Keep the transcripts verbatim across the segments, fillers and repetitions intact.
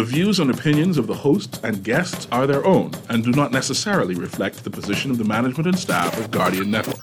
views and opinions of the hosts and guests are their own and do not necessarily reflect the position of the management and staff of Guardian Network.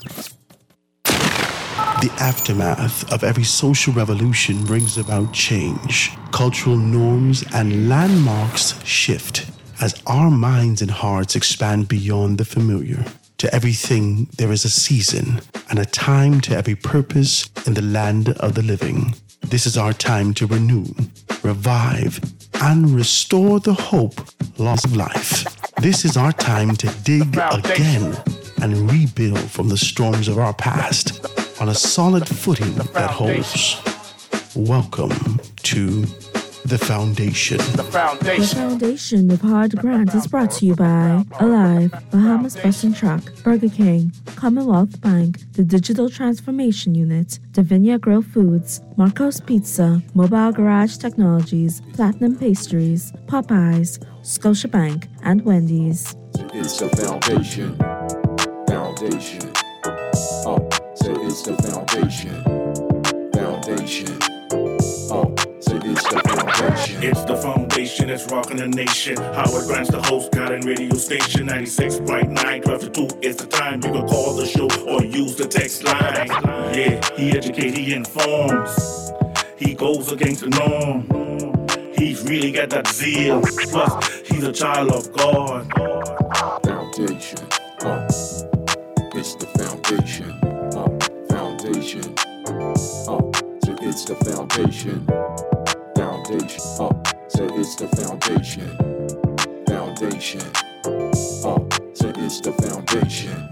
The aftermath of every social revolution brings about change. Cultural norms and landmarks shift as our minds and hearts expand beyond the familiar. To everything, there is a season and a time to every purpose in the land of the living. This is our time to renew, revive, and restore the hope lost of life. This is our time to dig again and rebuild from the storms of our past on a solid footing that holds. Welcome to The Foundation. The Foundation. The Foundation with Howard Grant is brought to you by Alive, Bahamas Bus and Truck, Burger King, Commonwealth Bank, the Digital Transformation Unit, Davinia Grill Foods, Marco's Pizza, Mobile Garage Technologies, Platinum Pastries, Popeyes, Scotiabank, and Wendy's. It's the Foundation. Foundation. Oh, so it's the Foundation. Foundation. Oh. It's the foundation. It's the foundation that's rocking the nation. Howard Grant's the host, Guardian radio station. ninety-six point nine, twelve to two is the time. You can call the show or use the text line. Yeah, he educates, he informs. He goes against the norm. He's really got that zeal. Plus, he's a child of God. Foundation. Uh, it's the foundation. Uh, foundation. Uh, so it's the foundation. Foundation, uh, so it's the foundation. Foundation, uh, so it's the foundation.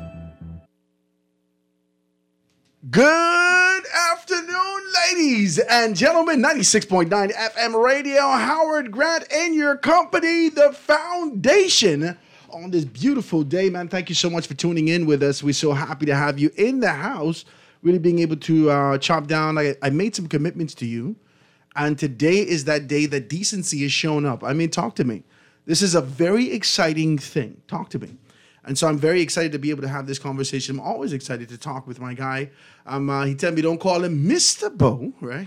Good afternoon, ladies and gentlemen. ninety-six point nine F M radio, Howard Grant in your company, the Foundation. On this beautiful day, man, thank you so much for tuning in with us. We're so happy to have you in the house, really being able to uh, chop down. I, I made some commitments to you. And today is that day that decency has shown up. I mean, talk to me. This is a very exciting thing. Talk to me. And so I'm very excited to be able to have this conversation. I'm always excited to talk with my guy. Um, uh, he told me don't call him Mister Bo, right?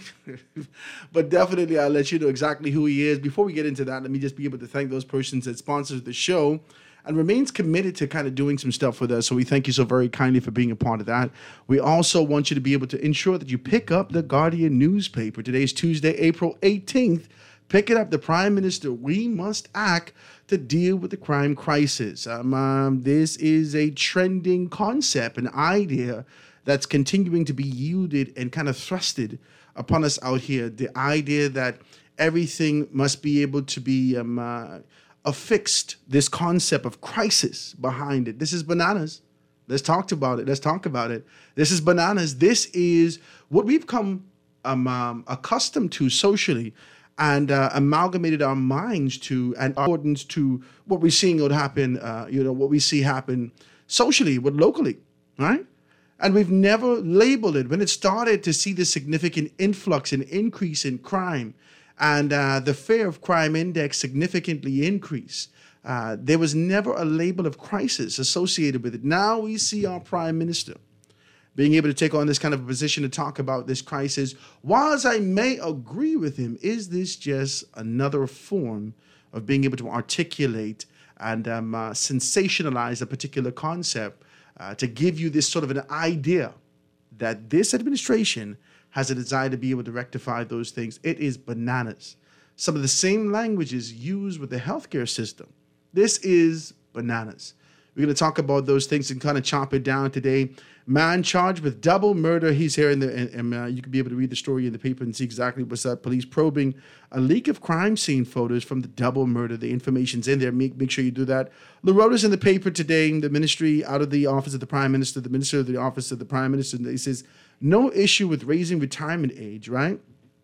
But definitely I'll let you know exactly who he is. Before we get into that, let me just be able to thank those persons that sponsors the show and remains committed to kind of doing some stuff with us. So we thank you so very kindly for being a part of that. We also want you to be able to ensure that you pick up the Guardian newspaper. Today's Tuesday, April eighteenth. Pick it up. The Prime Minister, we must act to deal with the crime crisis. Um, um, this is a trending concept, an idea that's continuing to be yielded and kind of thrusted upon us out here. The idea that everything must be able to be um, uh, affixed, this concept of crisis behind it. This is bananas. Let's talk about it. Let's talk about it. This is bananas. This is what we've come um, um, accustomed to socially and uh, amalgamated our minds to and accordance to what we're seeing would happen, uh, you know, what we see happen socially, but locally, right? And we've never labeled it. When it started to see the significant influx and increase in crime, and uh, the fear of crime index significantly increased, uh, there was never a label of crisis associated with it. Now we see our Prime Minister being able to take on this kind of a position to talk about this crisis. Whilst I may agree with him, is this just another form of being able to articulate and um, uh, sensationalize a particular concept uh, to give you this sort of an idea that this administration has a desire to be able to rectify those things? It is bananas. Some of the same languages used with the healthcare system. This is bananas. We're going to talk about those things and kind of chop it down today. Man charged with double murder. He's here in the, and, and uh, you can be able to read the story in the paper and see exactly what's up. Police probing a leak of crime scene photos from the double murder. The information's in there. Make, make sure you do that. The wrote is in the paper today. The ministry out of the office of the Prime Minister, the minister of the office of the Prime Minister, he says, no issue with raising retirement age, right?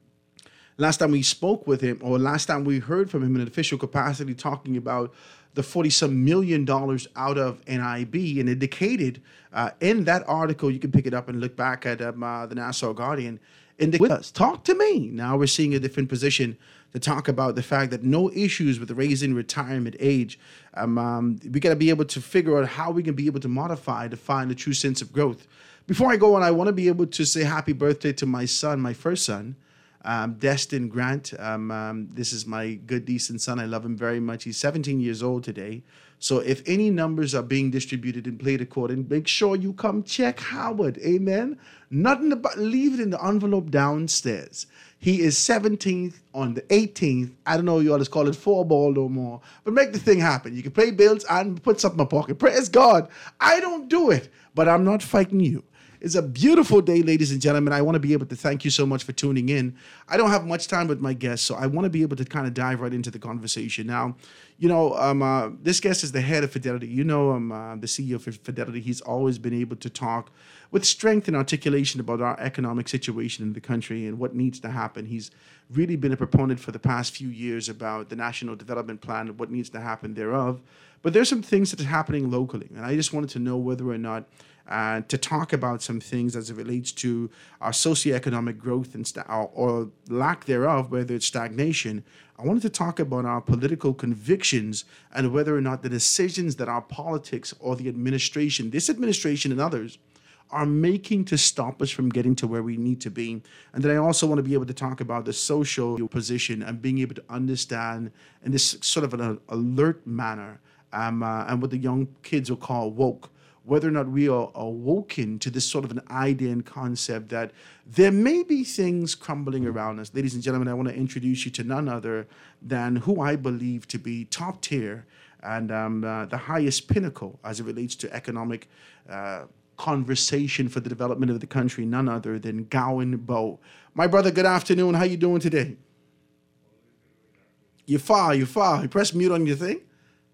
Last time we spoke with him, or last time we heard from him in an official capacity talking about the forty-some million dollars out of N I B, and indicated uh, in that article, you can pick it up and look back at um, uh, the Nassau Guardian, with us. Talk to me. Now we're seeing a different position to talk about the fact that no issues with raising retirement age. Um, um, we got to be able to figure out how we can be able to modify to find a true sense of growth. Before I go on, I want to be able to say happy birthday to my son, my first son. Um, Destin Grant, um, um, this is my good, decent son. I love him very much. He's seventeen years old today. So if any numbers are being distributed and played according, make sure you come check Howard. Amen. Nothing about, leave it in the envelope downstairs. He is seventeenth on the eighteenth. I don't know you all just call it four ball no more. But make the thing happen. You can pay bills and put something in my pocket. Praise God. I don't do it, but I'm not fighting you. It's a beautiful day, ladies and gentlemen. I want to be able to thank you so much for tuning in. I don't have much time with my guests, so I want to be able to kind of dive right into the conversation. Now, you know, um, uh, this guest is the head of Fidelity. You know, I'm uh, the C E O of Fidelity. He's always been able to talk with strength and articulation about our economic situation in the country and what needs to happen. He's really been a proponent for the past few years about the National Development Plan and what needs to happen thereof. But there's some things that are happening locally, and I just wanted to know whether or not Uh, to talk about some things as it relates to our socioeconomic growth and sta- or, or lack thereof, whether it's stagnation. I wanted to talk about our political convictions and whether or not the decisions that our politics or the administration, this administration and others, are making to stop us from getting to where we need to be. And then I also want to be able to talk about the social position and being able to understand in this sort of an alert manner um, uh, and what the young kids will call woke, whether or not we are awoken to this sort of an idea and concept that there may be things crumbling around us. Ladies and gentlemen, I want to introduce you to none other than who I believe to be top tier and um, uh, the highest pinnacle as it relates to economic uh, conversation for the development of the country, none other than Gowan Bowe. My brother, good afternoon. How you doing today? You're far, you're far. You press mute on your thing?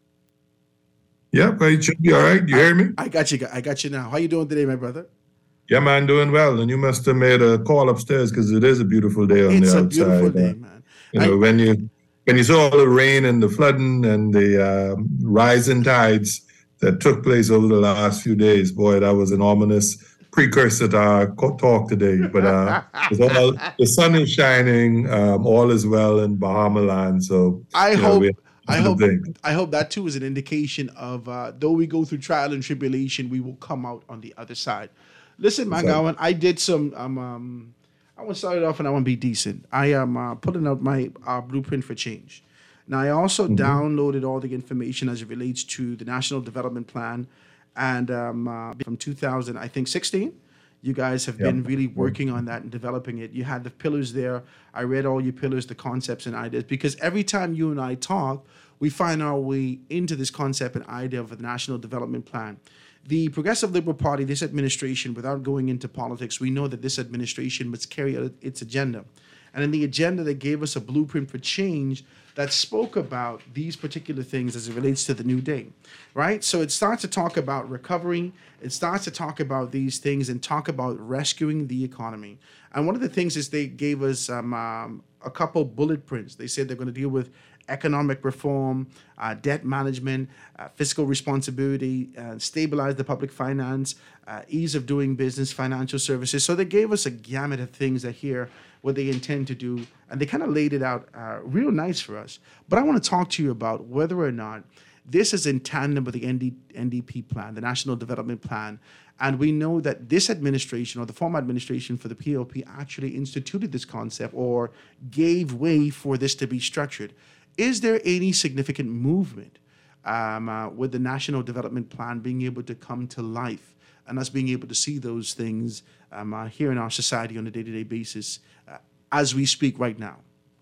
Yeah, but it should be all right. You I, hear me? I got you. I got you now. How you doing today, my brother? Yeah, man, doing well. And you must have made a call upstairs because it is a beautiful day on It's the a outside. beautiful day, Uh, man. you know, I- when you when you saw all the rain and the flooding and the uh, rising tides that took place over the last few days, boy, that was an ominous precursor to our co- talk today. But uh, it's all, the sun is shining. Um, all is well in Bahama land. So I you know, hope. we- I hope. thing. I hope that too is an indication of uh, though we go through trial and tribulation, we will come out on the other side. Listen, my Exactly. Gowan, I did some. Um, um, I want to start it off, and I want to be decent. I am uh, putting out my uh, blueprint for change. Now, I also downloaded all the information as it relates to the National Development Plan, and um, uh, from two thousand, I think sixteen. You guys have been really working on that and developing it. You had the pillars there. I read all your pillars, the concepts and ideas, because every time you and I talk, we find our way into this concept and idea of the National Development Plan. The Progressive Liberal Party, this administration, without going into politics, we know that this administration must carry out its agenda. And in the agenda, they gave us a blueprint for change that spoke about these particular things as it relates to the new day, right? So it starts to talk about recovery. It starts to talk about these things and talk about rescuing the economy. And one of the things is they gave us um, um, a couple bullet prints. They said they're going to deal with economic reform, uh, debt management, uh, fiscal responsibility, uh, stabilize the public finance, uh, ease of doing business, financial services. So they gave us a gamut of things that here what they intend to do, and they kind of laid it out uh, real nice for us. But I want to talk to you about whether or not this is in tandem with the N D, N D P plan, the National Development Plan. And we know that this administration or the former administration for the P L P actually instituted this concept or gave way for this to be structured. Is there any significant movement um, uh, with the National Development Plan being able to come to life and us being able to see those things um, uh, here in our society on a day-to-day basis uh, as we speak right now?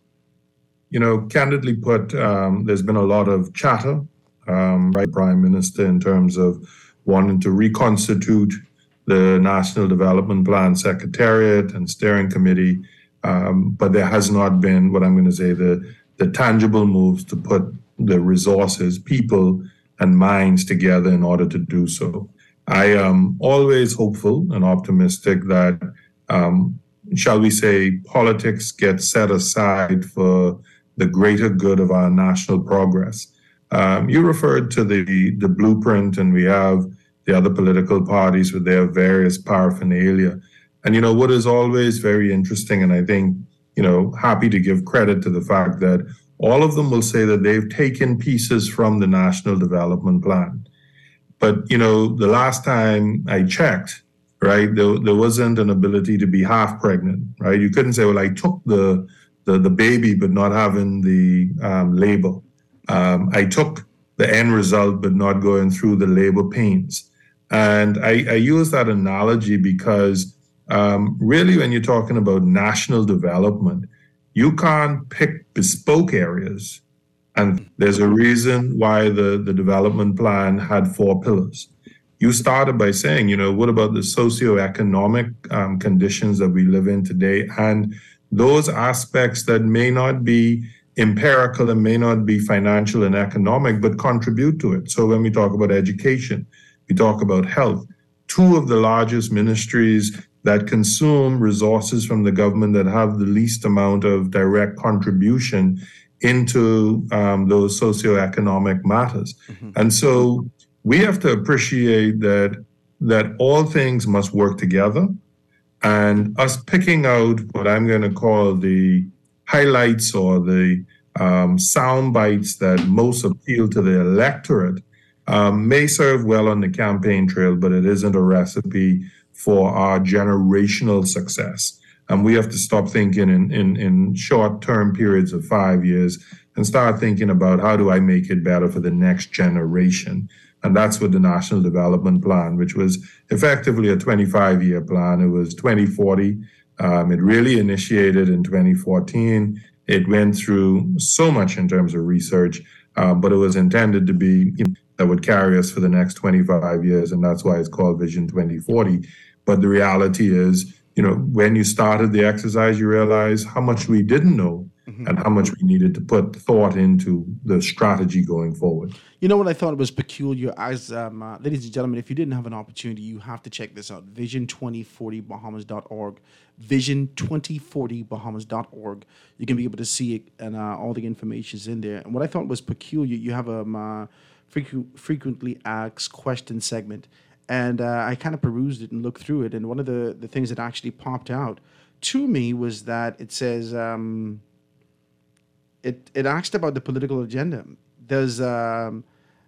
You know, candidly put, um, there's been a lot of chatter, um, right, Prime Minister, in terms of wanting to reconstitute the National Development Plan Secretariat and Steering Committee, um, but there has not been, what I'm going to say, the, the tangible moves to put the resources, people, and minds together in order to do so. I am always hopeful and optimistic that, um, shall we say, politics gets set aside for the greater good of our national progress. Um, you referred to the, the blueprint, and we have the other political parties with their various paraphernalia. And, you know, what is always very interesting, and I think, you know, happy to give credit to the fact that all of them will say that they've taken pieces from the National Development Plan. But, you know, the last time I checked, right? There, there wasn't an ability to be half pregnant, right? You couldn't say, well, I took the the, the baby but not having the um, labor. Um, I took the end result but not going through the labor pains. And I, I use that analogy because um, really when you're talking about national development, you can't pick bespoke areas. And there's a reason why the, the development plan had four pillars. You started by saying, you know, what about the socioeconomic um, conditions that we live in today? And those aspects that may not be empirical and may not be financial and economic, but contribute to it. So when we talk about education, we talk about health, two of the largest ministries that consume resources from the government that have the least amount of direct contribution into um, those socioeconomic matters. Mm-hmm. And so we have to appreciate that that all things must work together, and us picking out what I'm going to call the highlights or the um, sound bites that most appeal to the electorate um, may serve well on the campaign trail, but it isn't a recipe for our generational success. And we have to stop thinking in, in, in short-term periods of five years and start thinking about how do I make it better for the next generation. And that's what the National Development Plan, which was effectively a twenty-five-year plan. It was twenty forty. Um, it really initiated in twenty fourteen. It went through so much in terms of research, uh, but it was intended to be, you know, that would carry us for the next twenty-five years. And that's why it's called Vision twenty forty. But the reality is, you know, when you started the exercise, you realize how much we didn't know mm-hmm. and how much we needed to put thought into the strategy going forward. You know what I thought was peculiar? As um, uh, ladies and gentlemen, if you didn't have an opportunity, you have to check this out. vision twenty forty bahamas dot org. vision twenty forty bahamas dot org. You can be able to see it, and uh, all the information is in there. And what I thought was peculiar, you have a um, uh, frequ- frequently asked question segment. And uh, I kind of perused it and looked through it. And one of the, the things that actually popped out to me was that it says, um, it, it asked about the political agenda. Does um,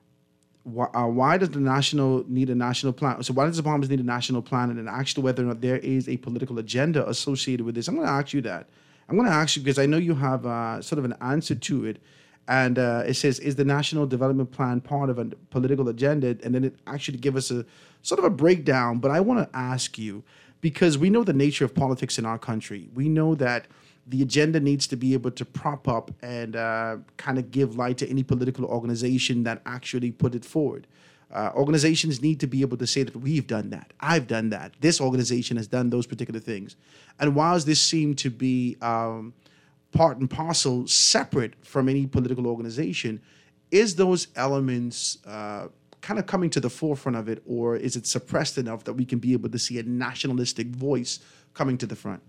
wh- uh, why does the national need a national plan? So why does the Bahamas need a national plan? And then actually whether or not there is a political agenda associated with this. I'm going to ask you that. I'm going to ask you because I know you have uh, sort of an answer to it. And uh, it says, is the National Development Plan part of a political agenda? And then it actually give us a sort of a breakdown. But I want to ask you, because we know the nature of politics in our country. We know that the agenda needs to be able to prop up and uh, kind of give light to any political organization that actually put it forward. Uh, organizations need to be able to say that we've done that, I've done that, this organization has done those particular things. And whilst this seemed to be um, part and parcel separate from any political organization, is those elements uh, kind of coming to the forefront of it, or is it suppressed enough that we can be able to see a nationalistic voice coming to the front?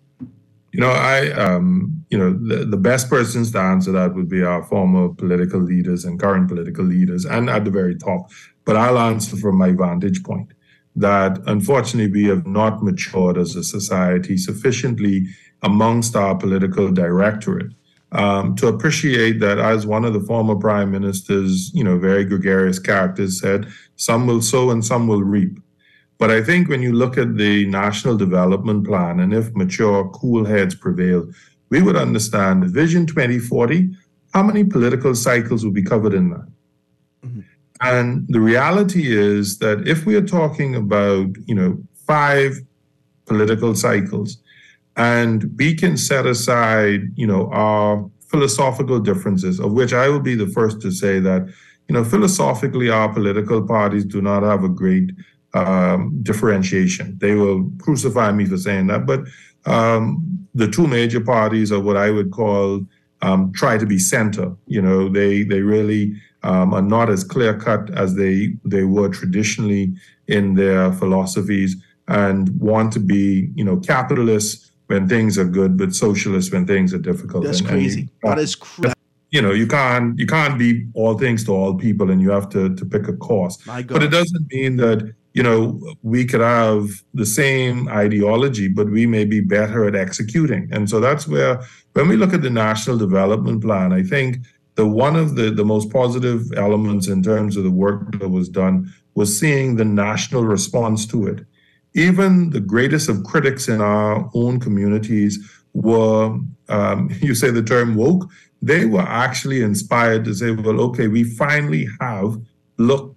You know, I, um, you know, the, the best persons to answer that would be our former political leaders and current political leaders, and at the very top. But I'll answer from my vantage point that unfortunately we have not matured as a society sufficiently amongst our political directorate um, to appreciate that, as one of the former prime ministers, you know, very gregarious characters said, some will sow and some will reap. But I think when you look at the National Development Plan, and if mature, cool heads prevail, we would understand Vision twenty forty, how many political cycles will be covered in that? Mm-hmm. And the reality is that if we are talking about, you know, five political cycles, and we can set aside, you know, our philosophical differences, of which I will be the first to say that, you know, philosophically, our political parties do not have a great um, differentiation. They will crucify me for saying that, but um, the two major parties are what I would call um, try to be center. You know, they they really um, are not as clear cut as they they were traditionally in their philosophies, and want to be, you know, capitalists when things are good, but socialists when things are difficult. That's and, crazy. And you, that is crazy. You know, you can't you can't be all things to all people, and you have to to pick a course. But it doesn't mean that, you know, we could have the same ideology, but we may be better at executing. And so that's where, when we look at the National Development Plan, I think the one of the, the most positive elements in terms of the work that was done was seeing the national response to it. even the greatest of critics in our own communities were, um, you say the term woke, they were actually inspired to say, well, okay, we finally have look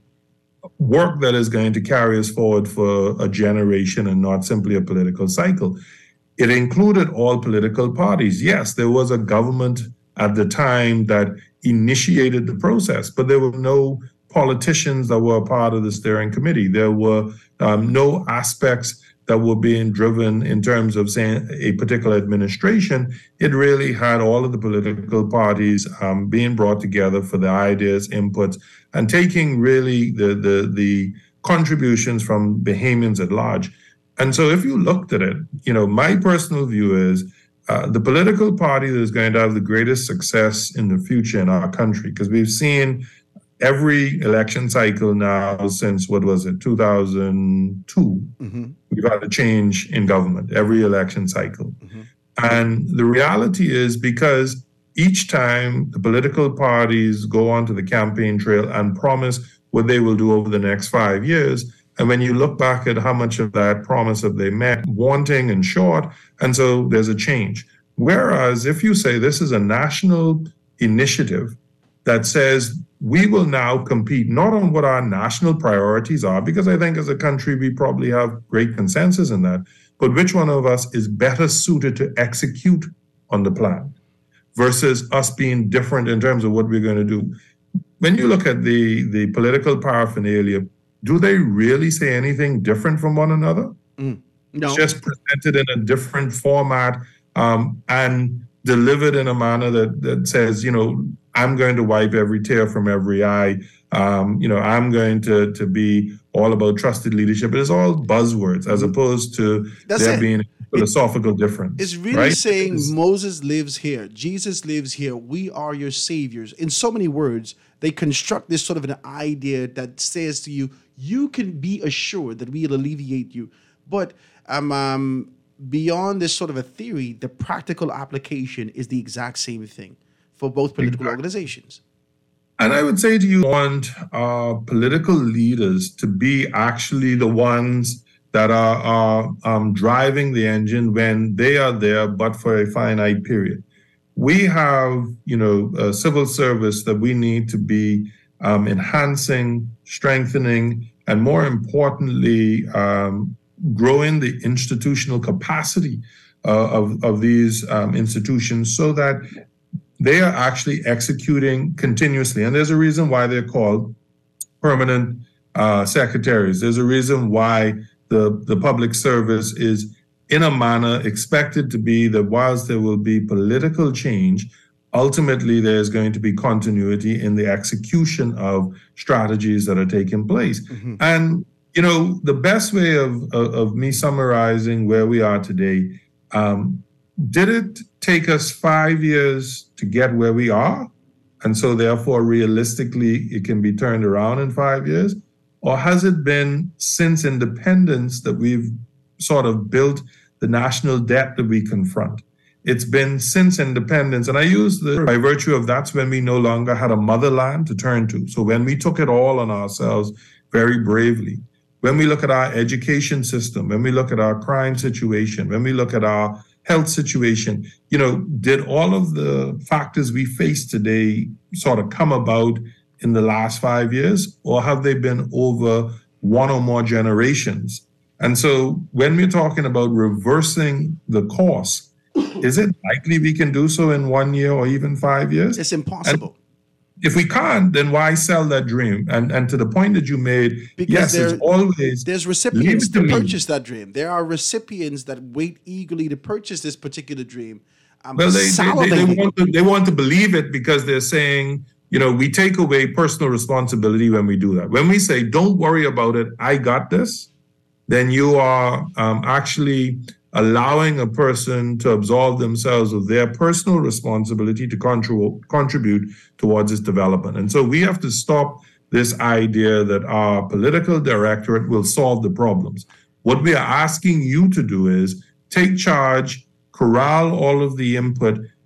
work that is going to carry us forward for a generation and not simply a political cycle. It included all political parties. Yes, there was a government at the time that initiated the process, but there were no politicians that were a part of the steering committee. There were um, no aspects that were being driven in terms of saying a particular administration. It really had all of the political parties um, being brought together for their ideas, inputs, and taking really the, the, the contributions from Bahamians at large. And so if you looked at it, you know, my personal view is uh, the political party that is going to have the greatest success in the future in our country, because we've seen every election cycle now since, what was it, two thousand two, mm-hmm. we've had a change in government every election cycle. Mm-hmm. And the reality is, because each time the political parties go onto the campaign trail and promise what they will do over the next five years, and when you look back at how much of that promise have they met, wanting and short, and so there's a change. Whereas if you say this is a national initiative that says we will now compete not on what our national priorities are, because I think as a country we probably have great consensus in that, but which one of us is better suited to execute on the plan versus us being different in terms of what we're going to do. When you look at the, the political paraphernalia, do they really say anything different from one another? Mm, no. It's just presented in a different format um, and delivered in a manner that, that says, you know, I'm going to wipe every tear from every eye. Um, you know, I'm going to to be all about trusted leadership. It's all buzzwords as opposed to That's there it. being a philosophical difference. It's really right? saying It's- Moses lives here, Jesus lives here, we are your saviors. In so many words, they construct this sort of an idea that says to you, you can be assured that we will alleviate you. But um, um, beyond this sort of a theory, the practical application is the exact same thing for both political organizations. And I would say to you, want uh, political leaders to be actually the ones that are, are um, driving the engine when they are there, but for a finite period. We have, you know, a civil service that we need to be um, enhancing, strengthening, and more importantly, um, growing the institutional capacity uh, of, of these um, institutions so that they are actually executing continuously. And there's a reason why they're called permanent uh, secretaries. There's a reason why the, the public service is in a manner expected to be that whilst there will be political change, ultimately there's going to be continuity in the execution of strategies that are taking place. Mm-hmm. And, you know, the best way of, of, of me summarizing where we are today, um, did it take us five years to get where we are? And so therefore, realistically, it can be turned around in five years? Or has it been since independence that we've sort of built the national debt that we confront? It's been since independence. And I use the, by virtue of that's when we no longer had a motherland to turn to. So when we took it all on ourselves very bravely, when we look at our education system, when we look at our crime situation, when we look at our health situation, you know, did all of the factors we face today sort of come about in the last five years, or have they been over one or more generations? And so when we're talking about reversing the course, is it likely we can do so in one year or even five years? It's impossible. And if we can't, then why sell that dream? And and to the point that you made, Because yes, there- it's always There's recipients leave it to me. purchase that dream. There are recipients that wait eagerly to purchase this particular dream. Um, Well, they, they, they, they, salivating. want to, they want to believe it because they're saying, you know, we take away personal responsibility when we do that. When we say, don't worry about it, I got this, then you are um, actually allowing a person to absolve themselves of their personal responsibility to contri- contribute towards its development. And so we have to stop this idea that our political directorate will solve the problems. What we are asking you to do is take charge, corral all of the input,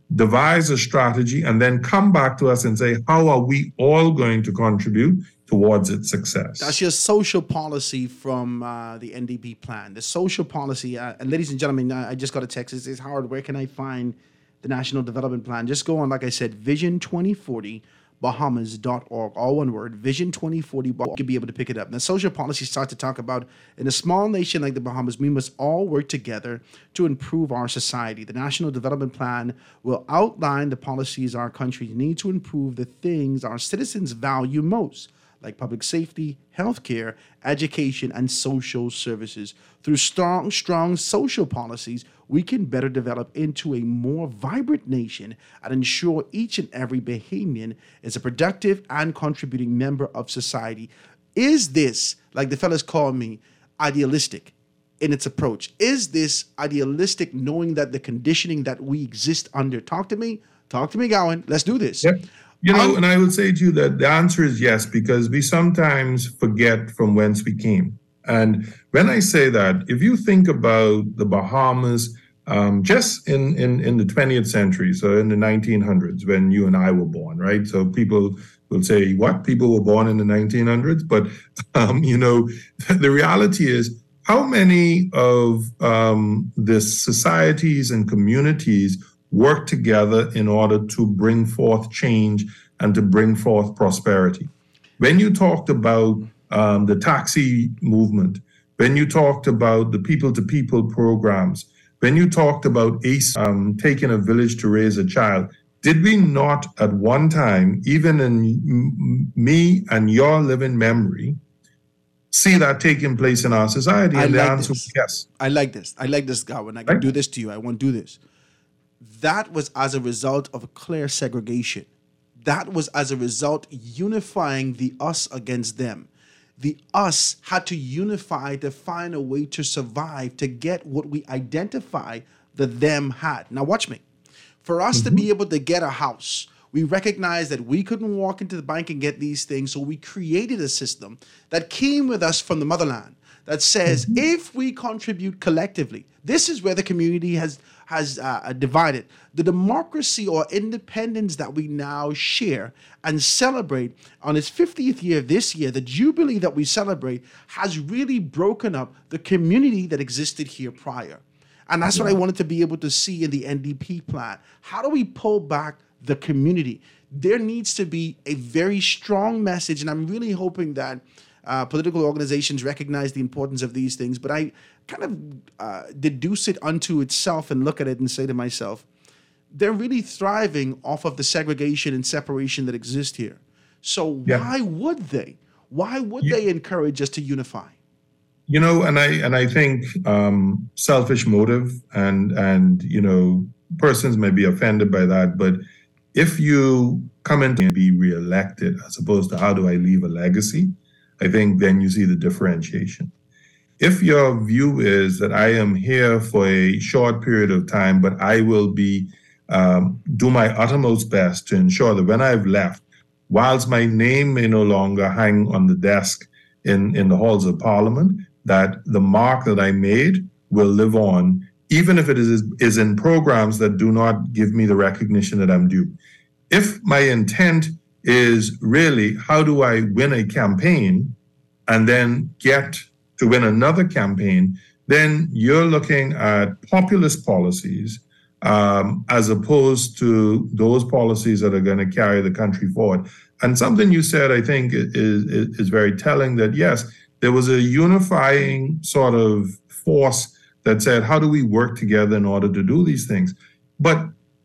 devise a strategy, and then come back to us and say, how are we all going to contribute towards its success? That's your social policy from uh, the N D P plan. The social policy, uh, and ladies and gentlemen, I, I just got a text. It says, Howard, where can I find the National Development Plan? Just go on, like I said, vision twenty forty bahamas dot org, all one word, vision twenty forty, you'll be able to pick it up. Now, social policy starts to talk about, in a small nation like the Bahamas, we must all work together to improve our society. The National Development Plan will outline the policies our country needs to improve the things our citizens value most, like public safety, healthcare, education, and social services. Through strong, strong social policies, we can better develop into a more vibrant nation and ensure each and every Bahamian is a productive and contributing member of society. Is this, like the fellas call me, idealistic in its approach? Is this idealistic, knowing that the conditioning that we exist under? Talk to me. Talk to me, Gowan. Let's do this. Yep. You know, and I will say to you that the answer is yes, because we sometimes forget from whence we came. And when I say that, if you think about the Bahamas, um, just in, in, in the twentieth century, so in the nineteen hundreds, when you and I were born, right? So people will say, what? People were born in the nineteen hundreds? But, um, you know, the reality is, how many of um, the societies and communities work together in order to bring forth change and to bring forth prosperity? When you talked about um, the taxi movement, when you talked about the people-to-people programs, when you talked about ACE um, taking a village to raise a child, did we not at one time, even in m- me and your living memory, see that taking place in our society? And the like answer this. was yes. I like this. I like this, Gowan. I can Right. do this to you. I won't do this. That was as a result of a clear segregation. That was as a result unifying the us against them. The us had to unify to find a way to survive, to get what we identify the them had. Now watch me. For us mm-hmm. to be able to get a house, we recognized that we couldn't walk into the bank and get these things, so we created a system that came with us from the motherland that says, mm-hmm. if we contribute collectively, this is where the community has has uh, divided. The democracy or independence that we now share and celebrate on its fiftieth year this year, the jubilee that we celebrate, has really broken up the community that existed here prior. And that's yeah. what I wanted to be able to see in the N D P plan. How do we pull back the community? There needs to be a very strong message, and I'm really hoping that Uh, political organizations recognize the importance of these things, but I kind of uh, deduce it unto itself and look at it and say to myself, they're really thriving off of the segregation and separation that exist here. So yeah. why would they? Why would yeah. they encourage us to unify? You know, and I and I think um, selfish motive and and you know persons may be offended by that, but if you come in and be reelected as opposed to how do I leave a legacy, I think then you see the differentiation. If your view is that I am here for a short period of time, but I will be um, do my uttermost best to ensure that when I've left, whilst my name may no longer hang on the desk in, in the halls of Parliament, that the mark that I made will live on, even if it is, is in programs that do not give me the recognition that I'm due. If my intent is really how do I win a campaign and then get to win another campaign, then you're looking at populist policies um, as opposed to those policies that are going to carry the country forward. And something you said, I think, is, is, is very telling that, yes, there was a unifying sort of force that said, how do we work together in order to do these things? But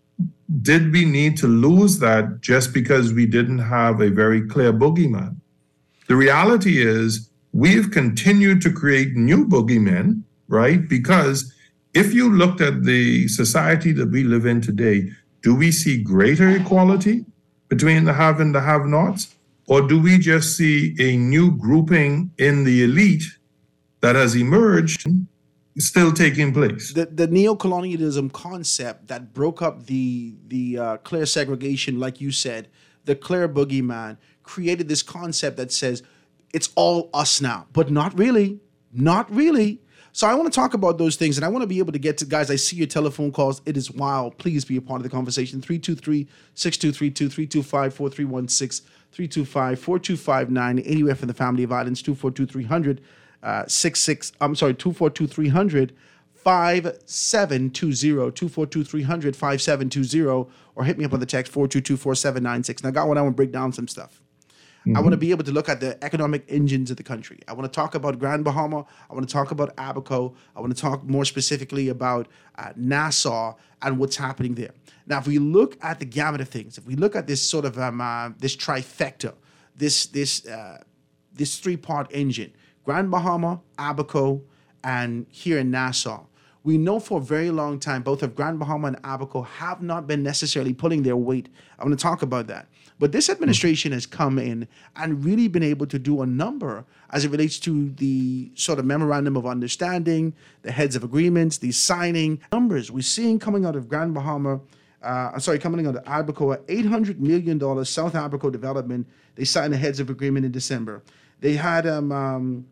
did we need to lose that just because we didn't have a very clear boogeyman? The reality is we've continued to create new boogeymen, right? Because if you looked at the society that we live in today, do we see greater equality between the have and the have-nots? Or do we just see a new grouping in the elite that has emerged still taking place? The the neocolonialism concept that broke up the the uh, clear segregation, like you said, the clear boogeyman, created this concept that says it's all us now, but not really, not really, So I want to talk about those things, and I want to be able to get to guys. I see your telephone calls. It is wild. Please be a part of the conversation. three two three, six two three two, three two five, four three one six, three two five, four two five nine, anywhere from the family of islands, two four two three hundred, uh, six, I'm sorry, two four two three hundred, five seven two zero, two four two three hundred, five seven two zero, or hit me up on the text four two two, four seven nine six. Now, God, when I want to break down some stuff. Mm-hmm. I want to be able to look at the economic engines of the country. I want to talk about Grand Bahama. I want to talk about Abaco. I want to talk more specifically about uh, Nassau and what's happening there. Now, if we look at the gamut of things, if we look at this sort of um, uh, this trifecta, this this uh, this three-part engine, Grand Bahama, Abaco, and here in Nassau, we know for a very long time both of Grand Bahama and Abaco have not been necessarily pulling their weight. I want to talk about that. But this administration has come in and really been able to do a number as it relates to the sort of memorandum of understanding, the heads of agreements, the signing numbers we're seeing coming out of Grand Bahama, uh, sorry, coming out of Abaco, eight hundred million dollars South Abaco development. They signed the heads of agreement in December. They had um, um,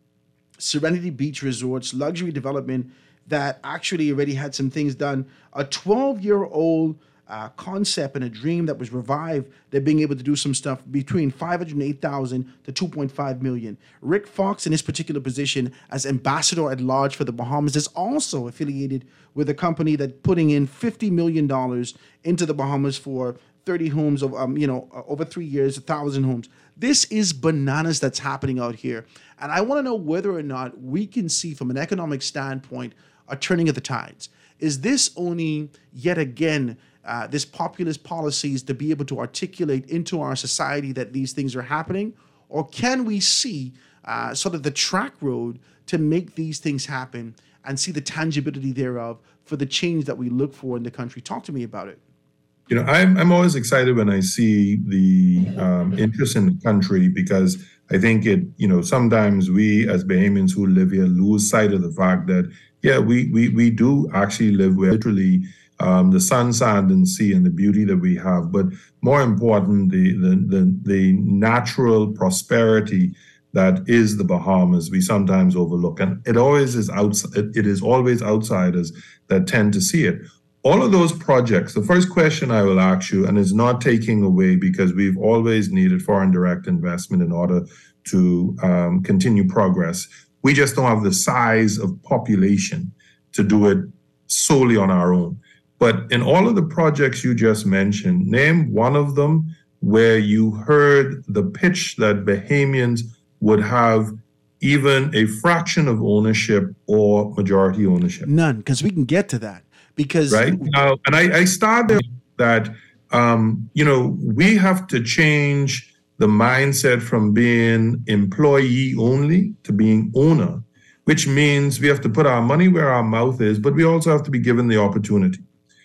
Serenity Beach Resorts, luxury development that actually already had some things done. A twelve-year-old uh, concept and a dream that was revived. They're being able to do some stuff between five hundred eight thousand to two point five million. Rick Fox, in his particular position as ambassador at large for the Bahamas, is also affiliated with a company that putting in fifty million dollars into the Bahamas for thirty homes of, um, you know, over three years, a thousand homes. This is bananas that's happening out here. And I want to know whether or not we can see from an economic standpoint a turning of the tides. Is this only yet again uh, this populist policies to be able to articulate into our society that these things are happening? Or can we see uh, sort of the track road to make these things happen and see the tangibility thereof for the change that we look for in the country? Talk to me about it. You know, I'm I'm always excited when I see the um, interest in the country, because I think it, you know, sometimes we as Bahamians who live here lose sight of the fact that, yeah, we we we do actually live where literally um, the sun, sand, and sea and the beauty that we have, but more important, the the the, the natural prosperity that is the Bahamas, we sometimes overlook, and it always is outside. It, it is always outsiders that tend to see it. All of those projects, the first question I will ask you, and is not taking away, because we've always needed foreign direct investment in order to um, continue progress. We just don't have the size of population to do it solely on our own. But in all of the projects you just mentioned, name one of them where you heard the pitch that Bahamians would have even a fraction of ownership or majority ownership. None, because we can get to that. Because right now, and I, I started that, um, you know, we have to change the mindset from being employee only to being owner, which means we have to put our money where our mouth is, but we also have to be given the opportunity.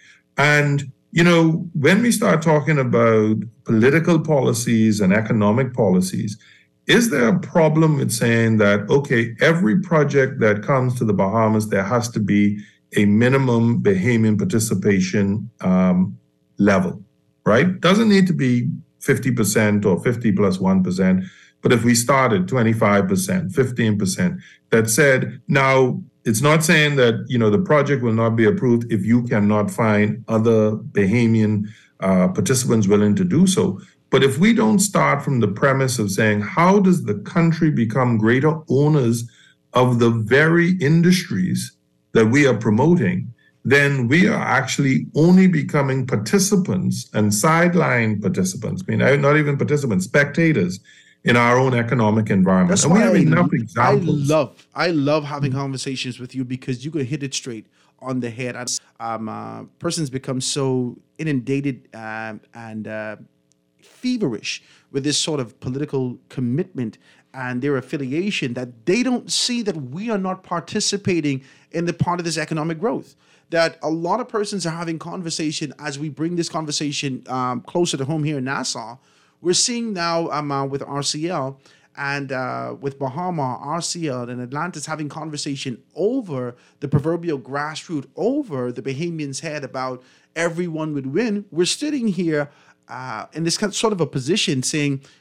And, you know, when we start talking about political policies and economic policies, is there a problem with saying that, okay, every project that comes to the Bahamas, there has to be a minimum Bahamian participation um, level, right? Doesn't need to be fifty percent or fifty plus one percent, but if we started twenty-five percent, fifteen percent, that said, now it's not saying that, you know, the project will not be approved if you cannot find other Bahamian uh, participants willing to do so. But if we don't start from the premise of saying, how does the country become greater owners of the very industries that we are promoting, then we are actually only becoming participants and sideline participants, I mean, not even participants, spectators in our own economic environment. That's and why we have I, enough examples. I love, I love having conversations with you, because you could hit it straight on the head. Um, uh, persons become so inundated um, and uh, feverish with this sort of political commitment and their affiliation that they don't see that we are not participating in the part of this economic growth. That a lot of persons are having conversation as we bring this conversation um, closer to home here in Nassau. We're seeing now um, uh, with R C L and uh, with Bahama, R C L, and Atlantis having conversation over the proverbial grassroots, over the Bahamians' head about everyone would win. We're sitting here uh, in this kind of, sort of a position saying,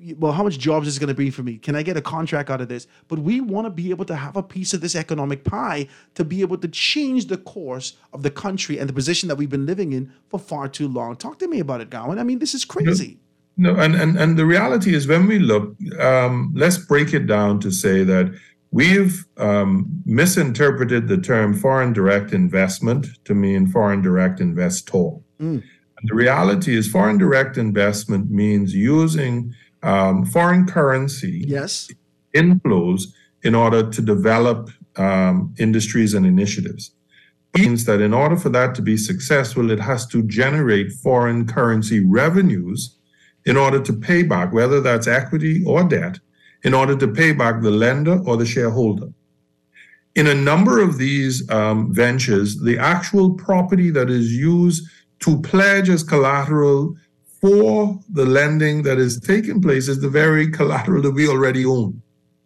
well, how much jobs is it going to be for me? Can I get a contract out of this? But we want to be able to have a piece of this economic pie to be able to change the course of the country and the position that we've been living in for far too long. Talk to me about it, Gowan. I mean, this is crazy. No, no and, and, and the reality is when we look, um, let's break it down to say that we've um, misinterpreted the term foreign direct investment to mean foreign direct investor. Mm. And the reality is foreign direct investment means using um, foreign currency yes. inflows in order to develop um, industries and initiatives. It means that in order for that to be successful, it has to generate foreign currency revenues in order to pay back, whether that's equity or debt, in order to pay back the lender or the shareholder. In a number of these um, ventures, the actual property that is used to pledge as collateral for the lending that is taking place is the very collateral that we already own.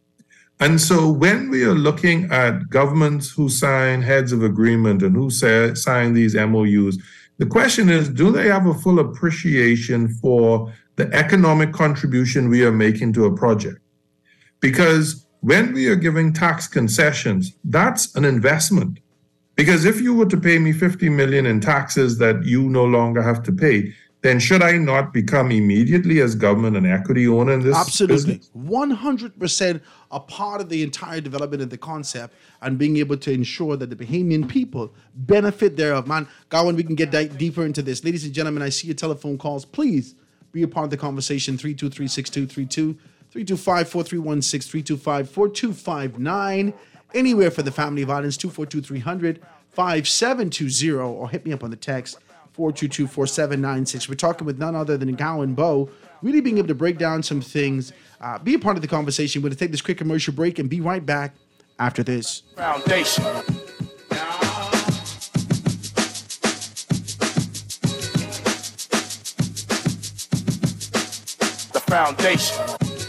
And so when we are looking at governments who sign heads of agreement and who say, sign these M O Us, the question is, do they have a full appreciation for the economic contribution we are making to a project? Because when we are giving tax concessions, that's an investment. Because if you were to pay me fifty million dollars in taxes that you no longer have to pay, then should I not become immediately as government an equity owner in this Absolutely. business? one hundred percent a part of the entire development of the concept and being able to ensure that the Bahamian people benefit thereof. Man, Gowan, we can get di- deeper into this. Ladies and gentlemen, I see your telephone calls. Please be a part of the conversation. three two three, six two three two, three two five, four three one six, three two five, four two five nine. Anywhere for the family of Islands, two four two, three hundred, five seven two zero, or hit me up on the text, four two two, four seven nine six. We're talking with none other than Gowan Bowe, really being able to break down some things, uh, be a part of the conversation. We're going to take this quick commercial break and be right back after this. Foundation. The foundation.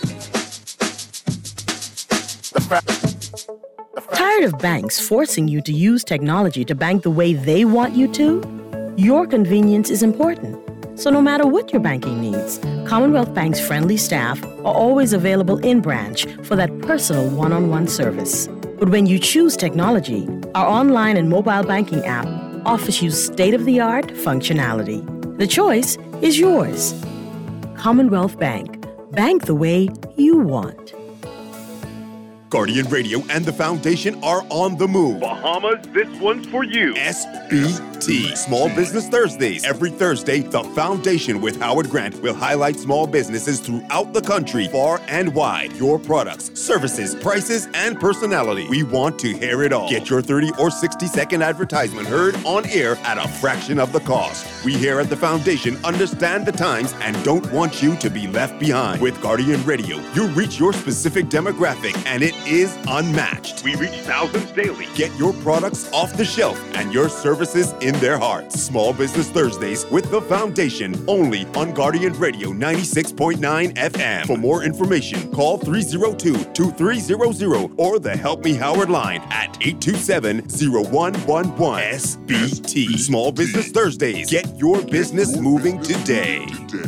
The foundation. Tired of banks forcing you to use technology to bank the way they want you to? Your convenience is important. So no matter what your banking needs, Commonwealth Bank's friendly staff are always available in branch for that personal one-on-one service. But when you choose technology, our online and mobile banking app offers you state-of-the-art functionality. The choice is yours. Commonwealth Bank. Bank the way you want. Guardian Radio and the Foundation are on the move. Bahamas, this one's for you. S B T, Small Business Thursdays. Every Thursday, the Foundation with Howard Grant will highlight small businesses throughout the country, far and wide. Your products, services, prices, and personality. We want to hear it all. Get your thirty or sixty second advertisement heard on air at a fraction of the cost. We here at the Foundation understand the times and don't want you to be left behind. With Guardian Radio, you reach your specific demographic and it is unmatched. We reach thousands daily. Get your products off the shelf and your services in their hearts. Small Business Thursdays with the Foundation, only on Guardian Radio ninety-six point nine F M. For more information, call three oh two, two three zero zero or the Help Me Howard line at eight two seven, zero one one one. S B T, Small Business Thursdays. Get your business moving today.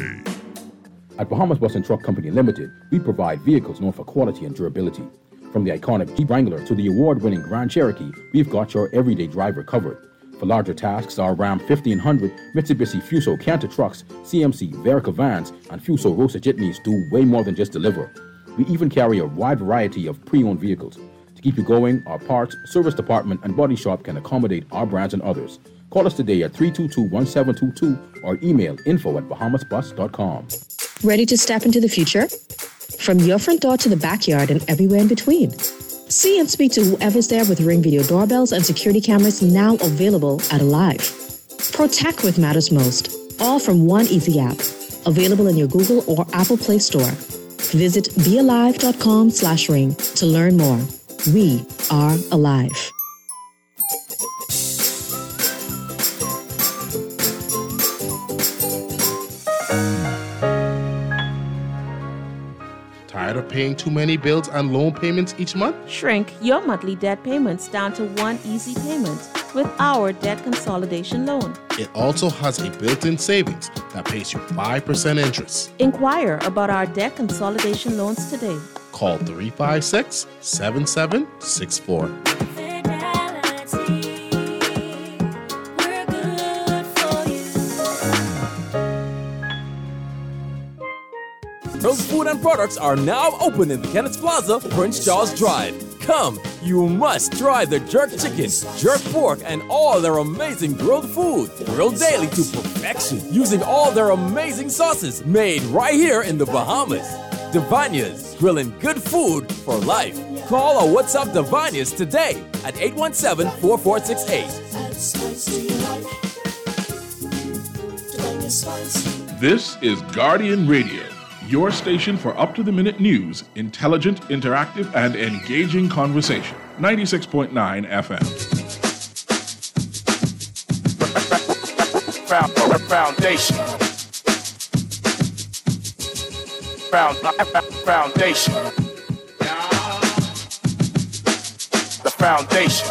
At Bahamas Bus and Truck Company Limited, we provide vehicles known for quality and durability. From the iconic Jeep Wrangler to the award-winning Grand Cherokee, we've got your everyday driver covered. For larger tasks, our Ram fifteen hundred, Mitsubishi Fuso Canter trucks, C M C Verica vans, and Fuso Rosa jitneys do way more than just deliver. We even carry a wide variety of pre-owned vehicles. To keep you going, our parts, service department, and body shop can accommodate our brands and others. Call us today at three two two, one seven two two or email info at bahamas bus dot com. Ready to step into the future? From your front door to the backyard and everywhere in between. See and speak to whoever's there with Ring Video doorbells and security cameras now available at Alive. Protect what matters most, all from one easy app. Available in your Google or Apple Play Store. Visit bealive.com slash ring to learn more. We are Alive. Tired of paying too many bills and loan payments each month? Shrink your monthly debt payments down to one easy payment. with our debt consolidation loan. It also has a built-in savings that pays you five percent interest. Inquire about our debt consolidation loans today. Call three five six, seven seven six four. Pearl's Food and Products are now open in Kenneth Plaza, Prince Charles Drive. Come, you must try their jerk chicken, jerk pork, and all their amazing grilled food. Grilled daily to perfection using all their amazing sauces made right here in the Bahamas. Divania's, grilling good food for life. Call or WhatsApp Divania's today at eight one seven, four four six eight. This is Guardian Radio, your station for up-to-the-minute news, intelligent, interactive, and engaging conversation. ninety-six point nine F M. Foundation. Found, foundation. The foundation.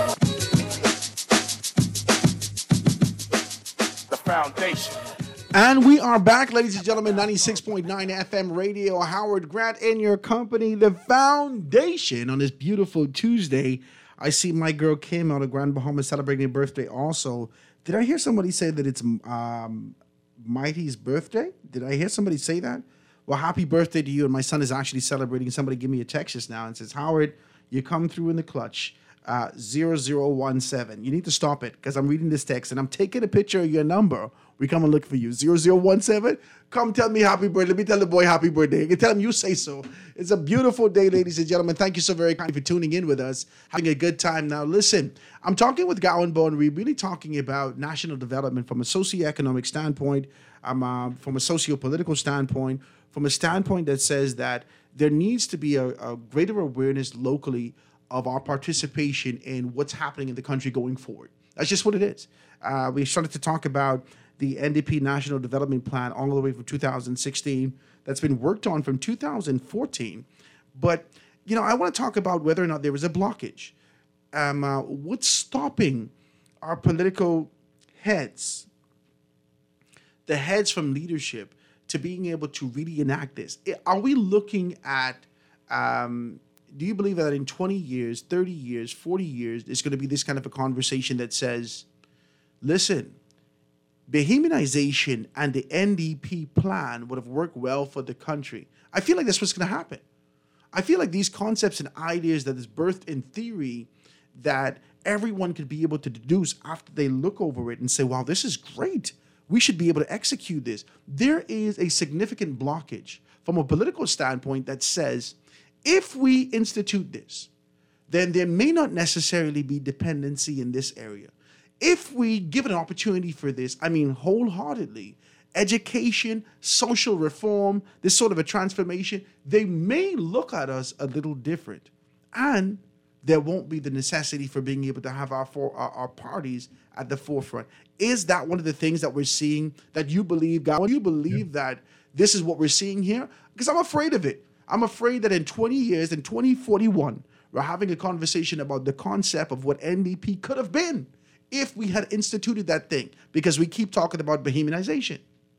The foundation. And we are back, ladies and gentlemen, ninety-six point nine F M radio. Howard Grant in your company, the foundation on this beautiful Tuesday. I see my girl Kim out of Grand Bahama celebrating her birthday also. Did I hear somebody say that it's um, Mighty's birthday? Did I hear somebody say that? Well, happy birthday to you. And my son is actually celebrating. Somebody give me a text just now and says, Howard, you come through in the clutch. Uh, zero zero one seven. You need to stop it because I'm reading this text and I'm taking a picture of your number. We come and look for you. zero zero one seven. Come tell me happy birthday. Let me tell the boy happy birthday. You can tell him you say so. It's a beautiful day, ladies and gentlemen. Thank you so very kindly for tuning in with us. Having a good time. Now, listen, I'm talking with Gowan Bone. We're really talking about national development from a socioeconomic standpoint, um, uh, from a socio-political standpoint, from a standpoint that says that there needs to be a, a greater awareness locally of our participation in what's happening in the country going forward. That's just what it is. Uh, we started to talk about the N D P National Development Plan all the way from two thousand sixteen that's been worked on from two thousand fourteen. But, you know, I want to talk about whether or not there was a blockage. Um, uh, what's stopping our political heads, the heads from leadership, to being able to really enact this? Are we looking at... Um, Do you believe that in twenty years, thirty years, forty years, there's going to be this kind of a conversation that says, listen, Bahamianization and the N D P plan would have worked well for the country? I feel like that's what's going to happen. I feel like these concepts and ideas that is birthed in theory that everyone could be able to deduce after they look over it and say, wow, this is great. We should be able to execute this. There is a significant blockage from a political standpoint that says, if we institute this, then there may not necessarily be dependency in this area. If we give an opportunity for this, I mean, wholeheartedly, education, social reform, this sort of a transformation, they may look at us a little different. And there won't be the necessity for being able to have our, for, our, our parties at the forefront. Is that one of the things that we're seeing that you believe, God? Do you believe yeah. that this is what we're seeing here? Because I'm afraid of it. I'm afraid that in twenty years, in twenty forty-one, we're having a conversation about the concept of what N D P could have been if we had instituted that thing, because we keep talking about Bahamianization.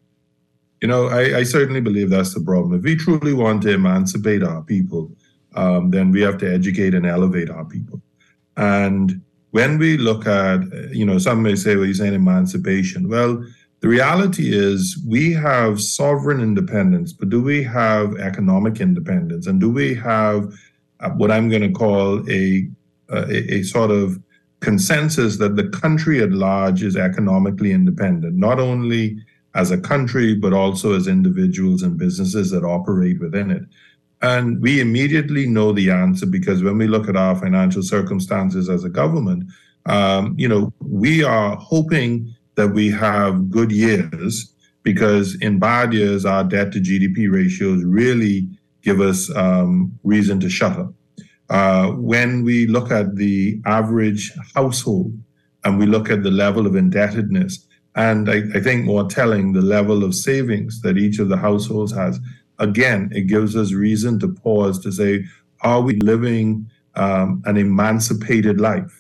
You know, I, I certainly believe that's the problem. If we truly want to emancipate our people, um, then we have to educate and elevate our people. And when we look at, you know, some may say, well, you're saying emancipation. Well, the reality is we have sovereign independence, but do we have economic independence? And do we have uh, what I'm going to call a, a, a sort of consensus that the country at large is economically independent, not only as a country, but also as individuals and businesses that operate within it? And we immediately know the answer, because when we look at our financial circumstances as a government, um, you know, we are hoping that we have good years, because in bad years, our debt to G D P ratios really give us um, reason to shudder. Uh, when we look at the average household and we look at the level of indebtedness, and I, I think more telling, the level of savings that each of the households has, again, it gives us reason to pause to say, are we living um, an emancipated life?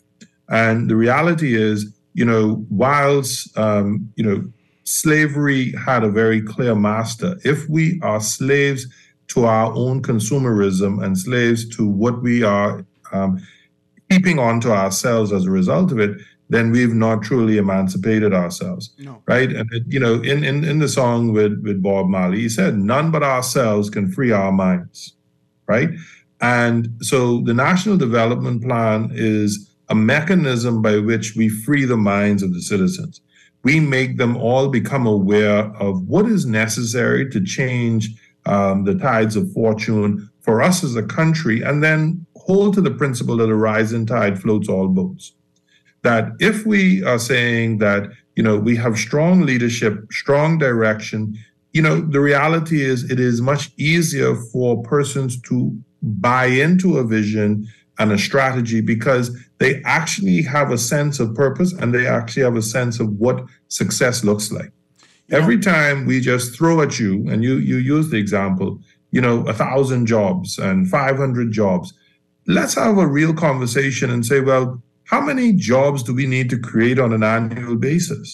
And the reality is, you know, whilst, um, you know, slavery had a very clear master, if we are slaves to our own consumerism and slaves to what we are um, keeping on to ourselves as a result of it, then we've not truly emancipated ourselves, no. right? And, it, you know, in, in, in the song with, with Bob Marley, he said, none but ourselves can free our minds, right? And so the National Development Plan is a mechanism by which we free the minds of the citizens. We make them all become aware of what is necessary to change um, the tides of fortune for us as a country, and then hold to the principle that a rising tide floats all boats. That if we are saying that, you know, we have strong leadership, strong direction, you know, the reality is it is much easier for persons to buy into a vision and a strategy because they actually have a sense of purpose and they actually have a sense of what success looks like. Yeah. Every time we just throw at you, and you you use the example, you know, a thousand jobs and five hundred jobs, let's have a real conversation and say, well, how many jobs do we need to create on an annual basis?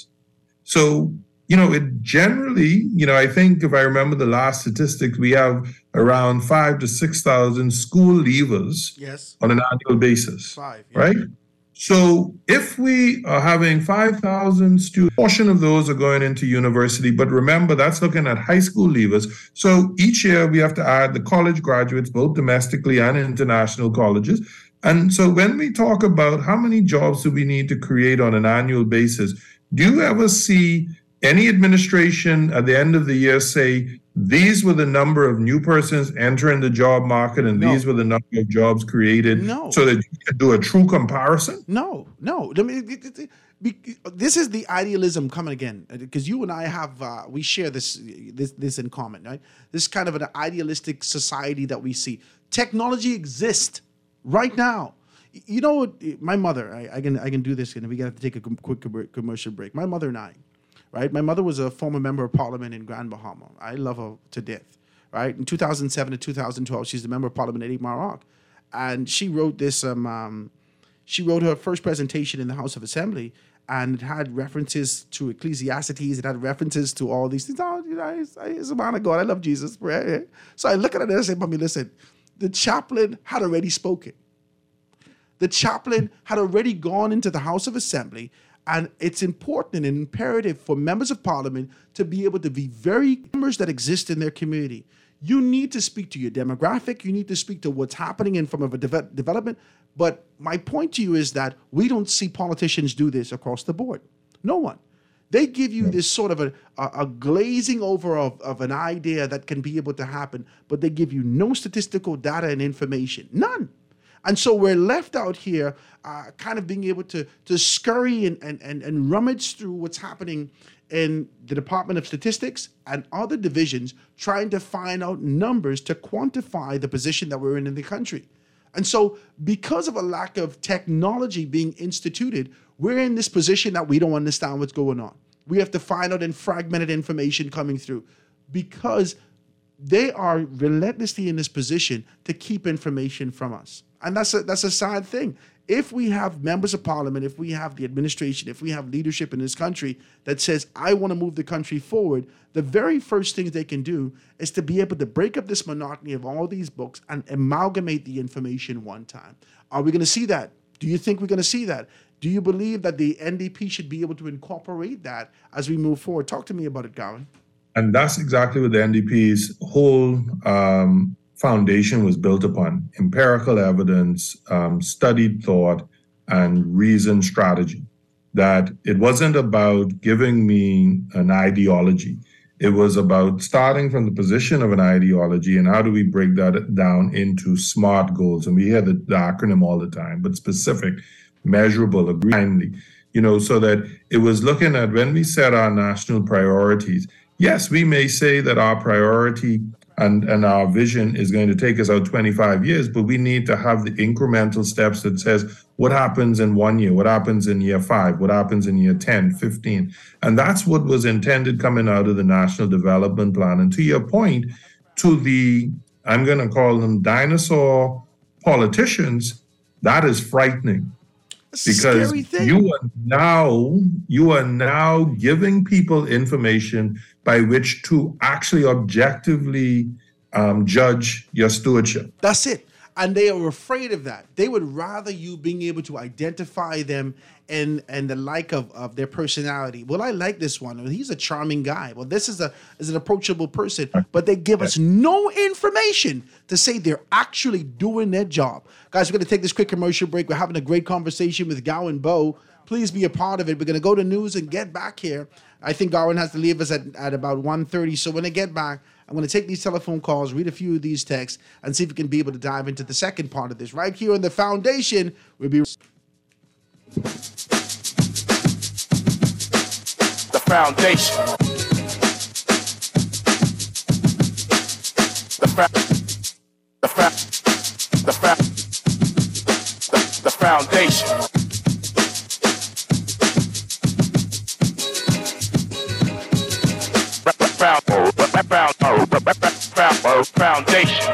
So, you know, it generally, you know, I think if I remember the last statistics, we have around five to six thousand school leavers yes. on an annual basis, five, yeah. right? So if we are having five thousand students, a portion of those are going into university, but remember that's looking at high school leavers. So each year we have to add the college graduates, both domestically and international colleges. And so when we talk about how many jobs do we need to create on an annual basis, do you ever see any administration at the end of the year say, these were the number of new persons entering the job market and no. these were the number of jobs created no. so that you can do a true comparison? No, no. I mean, this is the idealism coming again, because you and I have, uh, we share this, this, this in common, right? This is kind of an idealistic society that we see. Technology exists right now. You know, my mother, I, I can I can do this, and we got to take a quick commercial break. My mother and I, right? My mother was a former member of parliament in Grand Bahama. I love her to death, right? In two thousand seven to two thousand twelve, she's the member of parliament at Eight Mile Rock. And she wrote this, um, um, she wrote her first presentation in the House of Assembly, and it had references to Ecclesiastes. It had references to all these things. Oh, you know, it's a man of God. I love Jesus. Right? So I look at it and I say, Mommy, listen, the chaplain had already spoken. The chaplain had already gone into the House of Assembly, and it's important and imperative for members of parliament to be able to be very members that exist in their community. You need to speak to your demographic. You need to speak to what's happening in from a de- development. But my point to you is that we don't see politicians do this across the board. No one. They give you this sort of a, a, a glazing over of, of an idea that can be able to happen, but they give you no statistical data and information. None. And so we're left out here uh, kind of being able to, to scurry and, and, and, and rummage through what's happening in the Department of Statistics and other divisions, trying to find out numbers to quantify the position that we're in in the country. And so because of a lack of technology being instituted, we're in this position that we don't understand what's going on. We have to find out in fragmented information coming through because they are relentlessly in this position to keep information from us. And that's a, that's a sad thing. If we have members of parliament, if we have the administration, if we have leadership in this country that says, I want to move the country forward, the very first thing they can do is to be able to break up this monotony of all these books and amalgamate the information one time. Are we going to see that? Do you think we're going to see that? Do you believe that the N D P should be able to incorporate that as we move forward? Talk to me about it, Gowan. And that's exactly what the N D P's whole um, foundation was built upon: empirical evidence, um, studied thought, and reasoned strategy. That it wasn't about giving me an ideology. It was about starting from the position of an ideology and how do we break that down into SMART goals. And we hear the, the acronym all the time, but specific, measurable, timely, you know, so that it was looking at when we set our national priorities. Yes, we may say that our priority and, and our vision is going to take us out twenty-five years, but we need to have the incremental steps that says what happens in one year, what happens in year five, what happens in year ten, fifteen. And that's what was intended coming out of the National Development Plan. And to your point, to the, I'm going to call them dinosaur politicians, that is frightening. because scary thing. you are now you are now giving people information by which to actually objectively um, judge your stewardship. That's it. And they are afraid of that. They would rather you being able to identify them and and the like of, of their personality. Well, I like this one. He's a charming guy. Well, this is a is an approachable person. But they give us no information to say they're actually doing their job. Guys, we're going to take this quick commercial break. We're having a great conversation with Gowan Bo. Please be a part of it. We're going to go to news and get back here. I think Gowan has to leave us at, at about one thirty. So when I get back, I'm going to take these telephone calls, read a few of these texts, and see if we can be able to dive into the second part of this. Right here on The Foundation, we'll be... The Foundation. The fa- The fa- The fa- The, the Foundation. Foundation.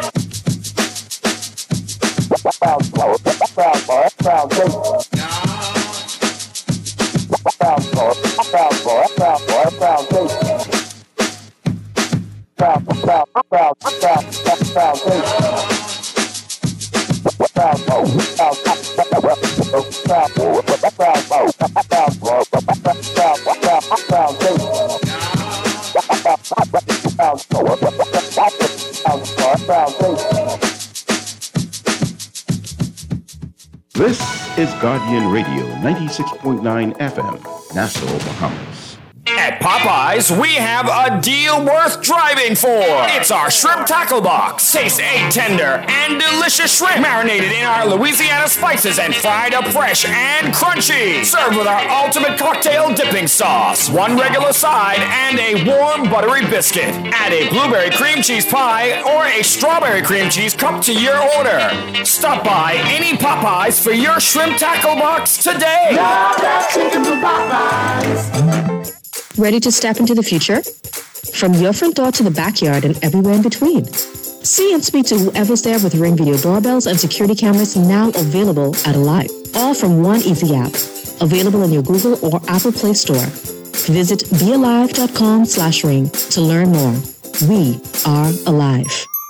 This is Guardian Radio, ninety-six point nine F M, Nassau, Bahamas. At Popeyes, we have a deal worth driving for. It's our shrimp tackle box. Taste egg tender and delicious shrimp marinated in our Louisiana spices and fried up fresh and crunchy. Served with our ultimate cocktail dipping sauce, one regular side, and a warm buttery biscuit. Add a blueberry cream cheese pie or a strawberry cream cheese cup to your order. Stop by any Popeyes for your shrimp tackle box today. Love that chicken from Popeyes. Ready to step into the future? From your front door to the backyard and everywhere in between. See and speak to whoever's there with Ring Video doorbells and security cameras now available at Alive. All from one easy app. Available in your Google or Apple Play Store. Visit bealive.com slash ring to learn more. We are Alive.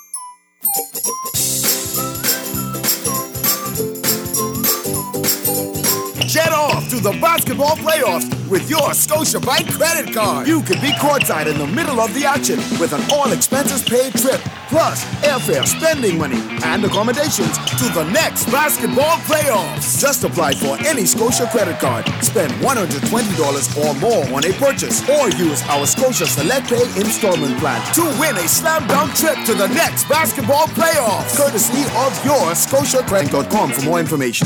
Jet off to the basketball playoffs with your Scotiabank credit card. You could be courtside in the middle of the action with an all-expenses-paid trip, plus airfare, spending money, and accommodations to the next basketball playoffs. Just apply for any Scotia credit card, spend one hundred twenty dollars or more on a purchase, or use our Scotia Select Pay installment plan to win a slam-dunk trip to the next basketball playoffs, courtesy of your Scotia Credit dot com for more information.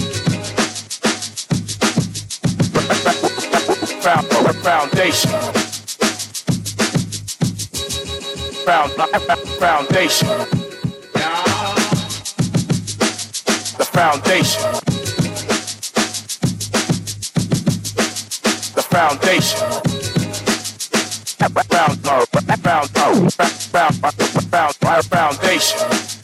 Foundation. Found, foundation. The Foundation. The Foundation. Found, found, found, found, foundation.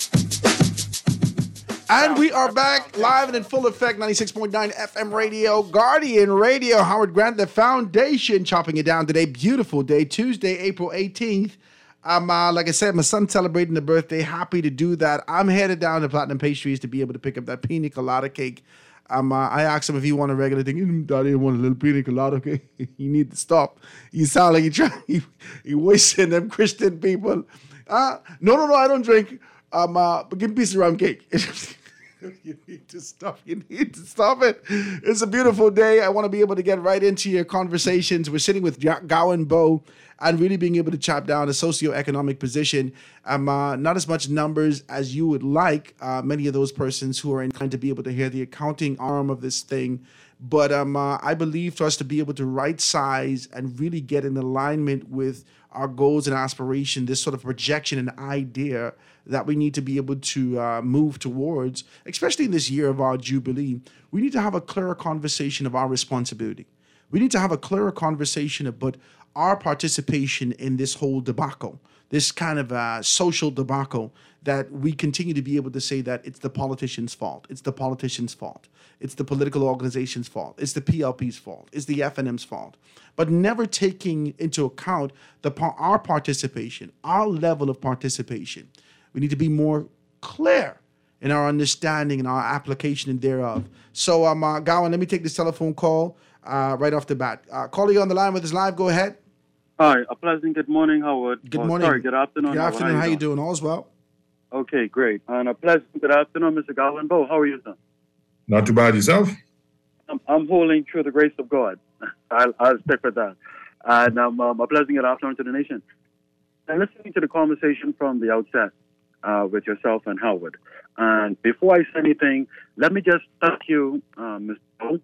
And we are back live and in full effect, ninety-six point nine F M radio, Guardian Radio, Howard Grant, The Foundation, chopping it down today. Beautiful day, Tuesday, April eighteenth. Um, uh, like I said, my son's celebrating the birthday. Happy to do that. I'm headed down to Platinum Pastries to be able to pick up that pina colada cake. Um, uh, I asked him if he wanted a regular thing. Mm, Daddy, I want a little pina colada cake. You need to stop. You sound like you try. He, he wasting them Christian people. Uh, no, no, no, I don't drink. Um, uh, but give me a piece of round cake. You need to stop. You need to stop it. It's a beautiful day. I want to be able to get right into your conversations. We're sitting with Gowan Bo and really being able to chop down a socioeconomic position. Um, uh, not as much numbers as you would like. Uh, many of those persons who are inclined to be able to hear the accounting arm of this thing. But um, uh, I believe for us to be able to right size and really get in alignment with our goals and aspiration, this sort of projection and idea that we need to be able to uh, move towards, especially in this year of our Jubilee, we need to have a clearer conversation of our responsibility. We need to have a clearer conversation about our participation in this whole debacle, this kind of uh, social debacle, that we continue to be able to say that it's the politicians' fault, it's the politicians' fault, it's the political organization's fault, it's the P L P's fault, it's the F N M's fault, but never taking into account the our participation, our level of participation. We need to be more clear in our understanding and our application thereof. So, um, uh, Gowan, let me take this telephone call uh, right off the bat. Uh, caller, you on the line with us live. Go ahead. Hi, a pleasant good morning, Howard. Good Oh, morning. Sorry, good afternoon. Good Howard. afternoon. How you doing? All's well? Okay, great. And a pleasant good afternoon, Mister Gowan. Bo, how are you, sir? Not too bad yourself? I'm, I'm holding through the grace of God. I'll, I'll stick with that. And um, um, a pleasant good afternoon to the nation. And listening to the conversation from the outset uh, with yourself and Howard. And before I say anything, let me just thank you, uh, Mister Bo,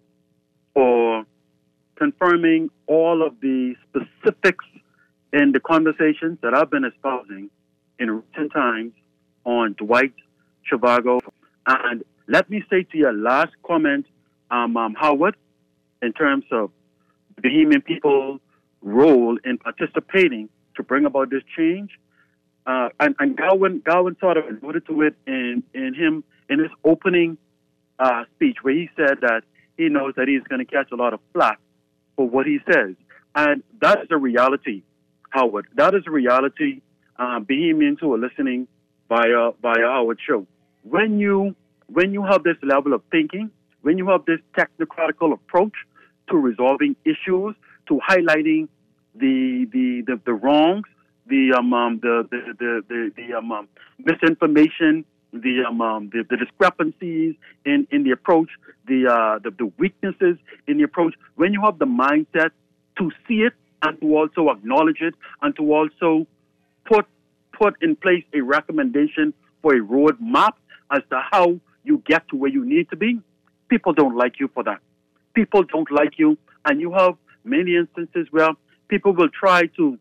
for confirming all of the specifics in the conversations that I've been espousing in recent times on Dwight Trivago. And let me say to your last comment, um, um, Howard, in terms of the Bahamian people's role in participating to bring about this change. Uh, and, and Gowan, Gowan sort of alluded to it in, in him in his opening uh, speech, where he said that he knows that he's going to catch a lot of flack for what he says. And that is a reality, Howard. That is a reality. Uh, Bahamians who are listening via via our show. When you when you have this level of thinking, when you have this technocratical approach to resolving issues, to highlighting the the the, the wrongs, the um, um the the the the, the um, um, misinformation, the um, um the, the discrepancies in, in the approach, the uh the, the weaknesses in the approach, when you have the mindset to see it and to also acknowledge it and to also put put in place a recommendation for a roadmap as to how you get to where you need to be, people don't like you for that. People don't like you, and you have many instances where people will try to,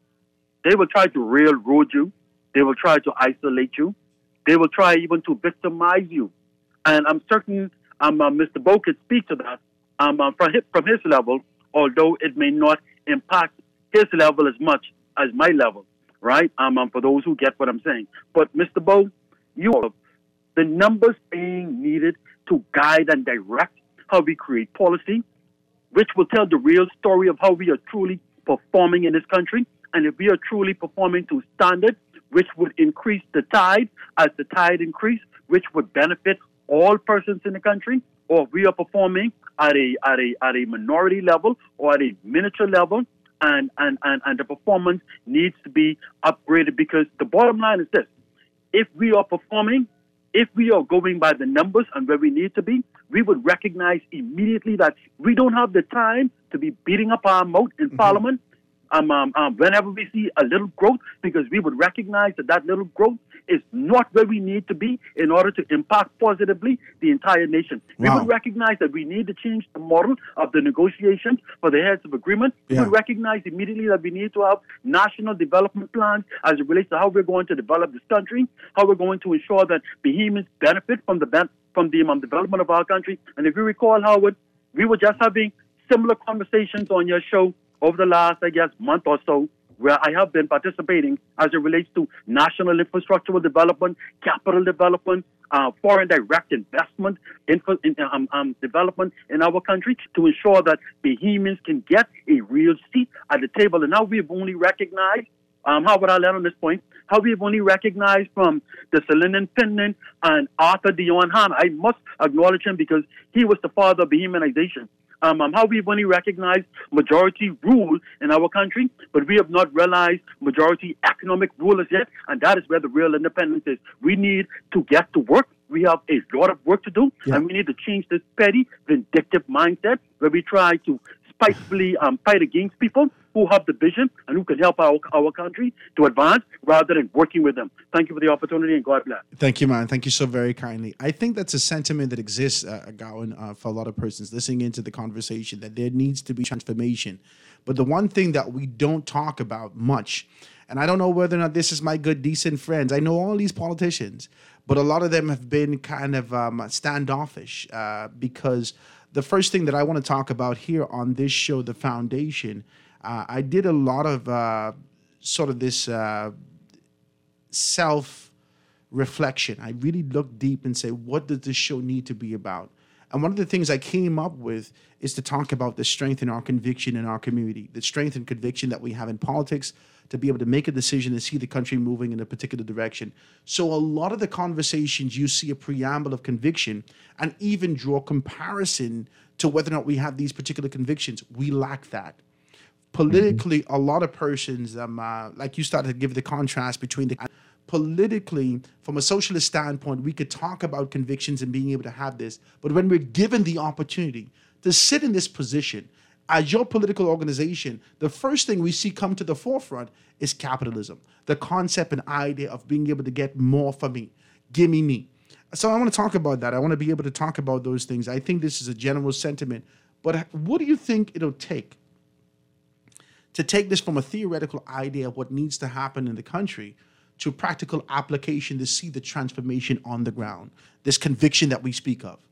they will try to railroad you, they will try to isolate you, they will try even to victimize you. And I'm certain um, uh, Mister Bo could speak to that um, uh, from, his, from his level, although it may not impact his level as much as my level. Right? Um, um, for those who get what I'm saying. But Mister Bo, you have the numbers being needed to guide and direct how we create policy, which will tell the real story of how we are truly performing in this country. And if we are truly performing to standard, which would increase the tide as the tide increase, which would benefit all persons in the country, or if we are performing at a at a at a minority level or at a miniature level, And, and, and, and the performance needs to be upgraded, because the bottom line is this. If we are performing, if we are going by the numbers and where we need to be, we would recognize immediately that we don't have the time to be beating up our mouth in mm-hmm. Parliament um, um, um, whenever we see a little growth, because we would recognize that that little growth is not where we need to be in order to impact positively the entire nation. Wow. We would recognize that we need to change the model of the negotiations for the heads of agreement. Yeah. We would recognize immediately that we need to have national development plans as it relates to how we're going to develop this country, how we're going to ensure that Bahamians benefit from the ben- from the um, development of our country. And if you recall, Howard, we were just having similar conversations on your show over the last, I guess, month or so, where I have been participating as it relates to national infrastructural development, capital development, uh, foreign direct investment, info, in, um, um, development in our country to ensure that Bahamians can get a real seat at the table. And now we've only recognized, um, how would I land on this point, how we've only recognized from the Salinan Finland and Arthur Dion Hanna. I must acknowledge him because he was the father of Bahamianization. Um, um, how we've only recognized majority rule in our country, but we have not realized majority economic rule as yet, and that is where the real independence is. We need to get to work. We have a lot of work to do, yeah. and we need to change this petty, vindictive mindset where we try to spitefully um, fight against people who have the vision and who can help our, our country to advance rather than working with them. Thank you for the opportunity, and God bless. Thank you, man. Thank you so very kindly. I think that's a sentiment that exists, uh, Gowan, uh, for a lot of persons listening into the conversation, that there needs to be transformation. But the one thing that we don't talk about much, and I don't know whether or not this is my good, decent friends. I know all these politicians, but a lot of them have been kind of um, standoffish uh, because the first thing that I want to talk about here on this show, The Foundation, uh, I did a lot of uh, sort of this uh, self-reflection. I really looked deep and say, what does this show need to be about? And one of the things I came up with is to talk about the strength in our conviction in our community, the strength and conviction that we have in politics to be able to make a decision and see the country moving in a particular direction. So a lot of the conversations, you see a preamble of conviction and even draw comparison to whether or not we have these particular convictions. We lack that. Politically, mm-hmm. a lot of persons, um, uh, like you started to give the contrast between the... Politically, from a socialist standpoint, we could talk about convictions and being able to have this. But when we're given the opportunity to sit in this position, as your political organization, the first thing we see come to the forefront is capitalism, the concept and idea of being able to get more for me. Give me me. So I want to talk about that. I want to be able to talk about those things. I think this is a general sentiment. But what do you think it'll take to take this from a theoretical idea of what needs to happen in the country to practical application to see the transformation on the ground, this conviction that we speak of?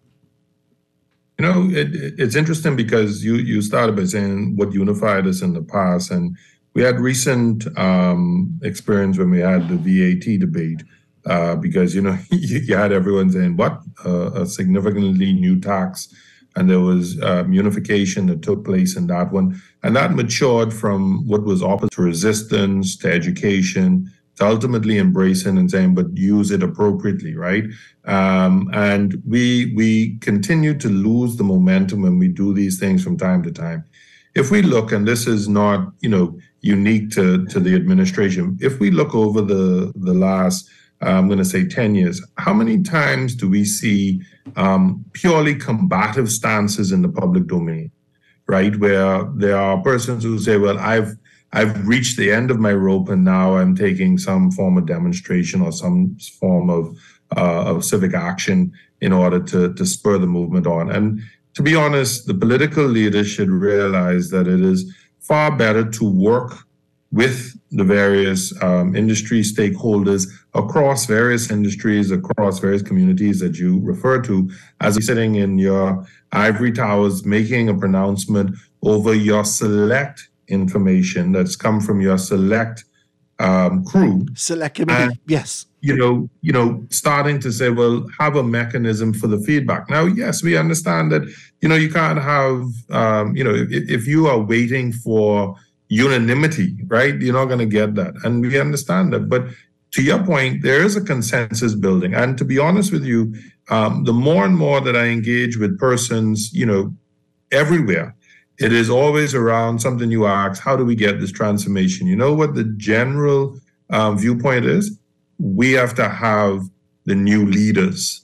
You know, it, it's interesting because you, you started by saying what unified us in the past. And we had recent um, experience when we had the V A T debate uh, because, you know, you, you had everyone saying, what, uh, a significantly new tax. And there was um, unification that took place in that one. And that matured from what was opposite to resistance, to education, to ultimately embracing and saying, but use it appropriately, right? Um, and we we continue to lose the momentum when we do these things from time to time. If we look, and this is not, you know, unique to, to the administration, if we look over the, the last, uh, I'm going to say ten years, how many times do we see um, purely combative stances in the public domain, right? Where there are persons who say, well, I've I've reached the end of my rope and now I'm taking some form of demonstration or some form of, uh, of civic action in order to, to spur the movement on. And to be honest, the political leaders should realize that it is far better to work with the various um, industry stakeholders across various industries, across various communities that you refer to, as you're sitting in your ivory towers, making a pronouncement over your select information that's come from your select um, crew. Select committee, and, yes. You know, you know, starting to say, well, have a mechanism for the feedback. Now, yes, we understand that, you know, you can't have, um, you know, if, if you are waiting for unanimity, right, you're not going to get that. And we understand that. But to your point, there is a consensus building. And to be honest with you, um, the more and more that I engage with persons, you know, everywhere, it is always around something you ask, how do we get this transformation? You know what the general um, viewpoint is? We have to have the new leaders.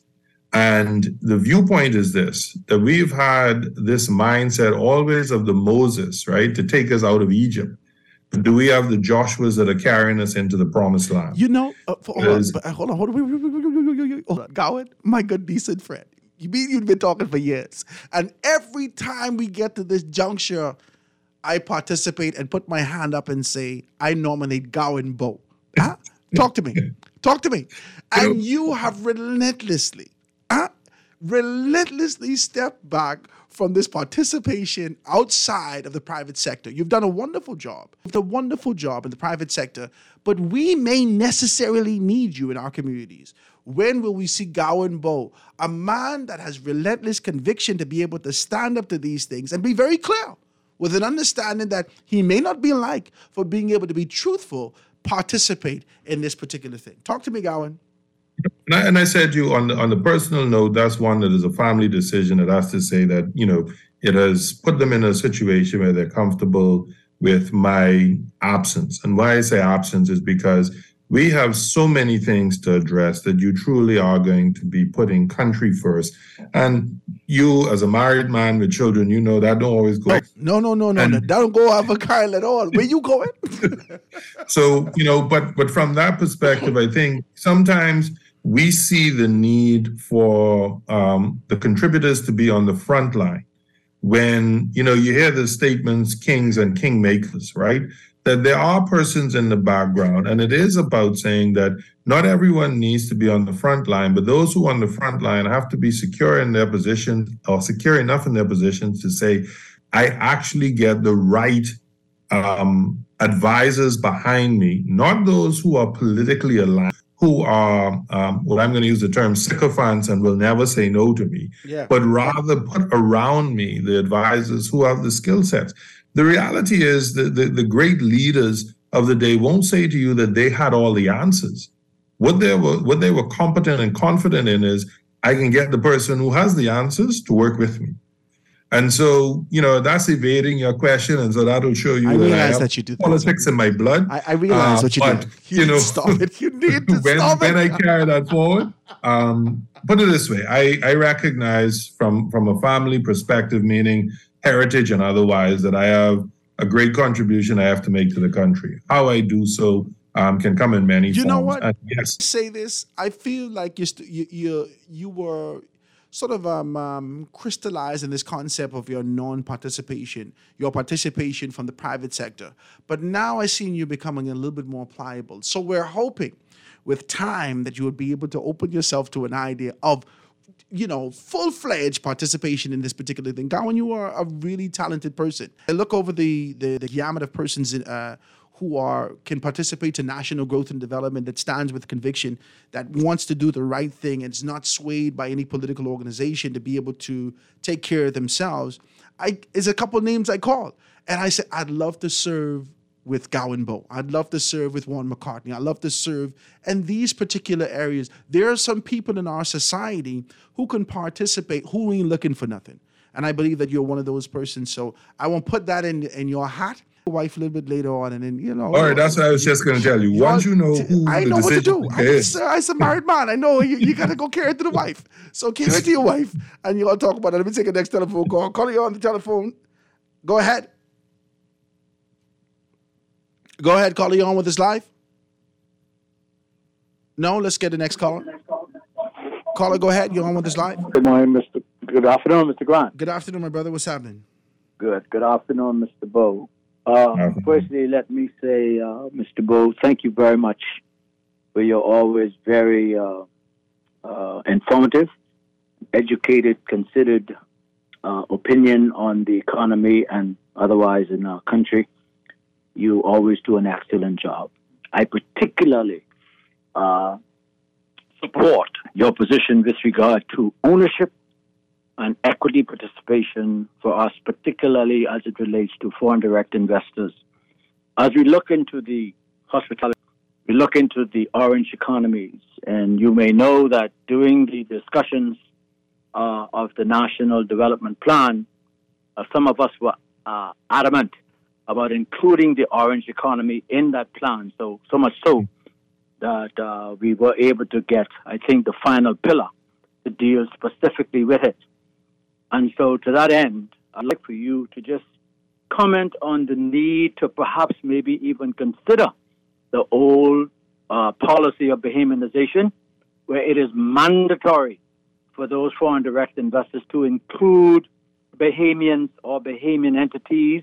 And the viewpoint is this, that we've had this mindset always of the Moses, right, to take us out of Egypt. But do we have the Joshuas that are carrying us into the promised land? You know, uh, hold, on, but, uh, hold on, hold on, hold on, hold on, Gowan, my good decent friend. You mean you've been talking for years. And every time we get to this juncture, I participate and put my hand up and say, I nominate Gowan Bowe. Huh? Talk to me. Talk to me. And you have relentlessly, huh? relentlessly stepped back from this participation outside of the private sector. You've done a wonderful job. You've done a wonderful job in the private sector, but we may necessarily need you in our communities. When will we see Gowan Bowe, a man that has relentless conviction to be able to stand up to these things and be very clear with an understanding that he may not be liked for being able to be truthful, participate in this particular thing? Talk to me, Gowan. And I, and I said to you on the, on the personal note, that's one that is a family decision that has to say that, you know, it has put them in a situation where they're comfortable with my absence. And why I say absence is because we have so many things to address that you truly are going to be putting country first. And you, as a married man with children, you know that don't always go. No, no, no, no, and, no. That don't go off a Kyle at all. Where you going? So, you know, but but from that perspective, I think sometimes we see the need for um, the contributors to be on the front line. When, you know, you hear the statements, kings and kingmakers, right? That there are persons in the background, and it is about saying that not everyone needs to be on the front line, but those who are on the front line have to be secure in their position or secure enough in their positions to say, I actually get the right um, advisors behind me, not those who are politically aligned, who are, um, well, I'm going to use the term sycophants and will never say no to me, Yeah. but rather put around me the advisors who have the skill sets. The reality is that the, the great leaders of the day won't say to you that they had all the answers. What they were, what they were competent and confident in is, I can get the person who has the answers to work with me. And so, you know, that's evading your question. And so that'll show you I that realize I have that you do politics in my blood. I, I realize Uh, what you but, did. You, you need know, to stop it. You need to when, stop when it. I carry that forward, um, put it this way, I, I recognize from, from a family perspective, meaning heritage and otherwise, that I have a great contribution I have to make to the country. How I do so um, can come in many You forms. know what? And yes. Say this. I feel like you st- you, you you were sort of um, um, crystallized in this concept of your non-participation, your participation from the private sector. But now I see you becoming a little bit more pliable. So we're hoping with time that you would be able to open yourself to an idea of, you know, full-fledged participation in this particular thing. Gowan, you are a really talented person. I look over the the, the gamut of persons in, uh, who are can participate to national growth and development, that stands with conviction, that wants to do the right thing and is not swayed by any political organization to be able to take care of themselves. I is a couple names I call, and I said I'd love to serve with Gowan Bowe. I'd love to serve with Warren McCartney. I'd love to serve in these particular areas. There are some people in our society who can participate, who ain't looking for nothing. And I believe that you're one of those persons. So I won't put that in, in your hat. Wife a little bit later on, and then, you know. All right, that's what I was just going to tell you. Once you know who I the know what to decision do. maker I, is. sir, I'm a married man. I know you, you got to go carry it to the wife. So carry it to your wife, and you're going to talk about it. Let me take a next telephone call. Call you on the telephone. Go ahead. Go ahead, call you on with us live. No, let's get the next caller. Caller, go ahead. You're on with us live. Good morning, Mister Good afternoon, Mister Grant. Good afternoon, my brother. What's happening? Good. Good afternoon, Mister Bowe. Uh, firstly, let me say, uh, Mister Bowe, thank you very much for your always very uh, uh, informative, educated, considered uh, opinion on the economy and otherwise in our country. You always do an excellent job. I particularly uh, support your position with regard to ownership and equity participation for us, particularly as it relates to foreign direct investors. As we look into the hospitality, we look into the orange economies, and you may know that during the discussions uh, of the National Development Plan, uh, some of us were uh, adamant about including the orange economy in that plan, so so much so that uh, we were able to get, I think, the final pillar to deal specifically with it. And so to that end, I'd like for you to just comment on the need to perhaps maybe even consider the old uh, policy of Bahamianization, where it is mandatory for those foreign direct investors to include Bahamians or Bahamian entities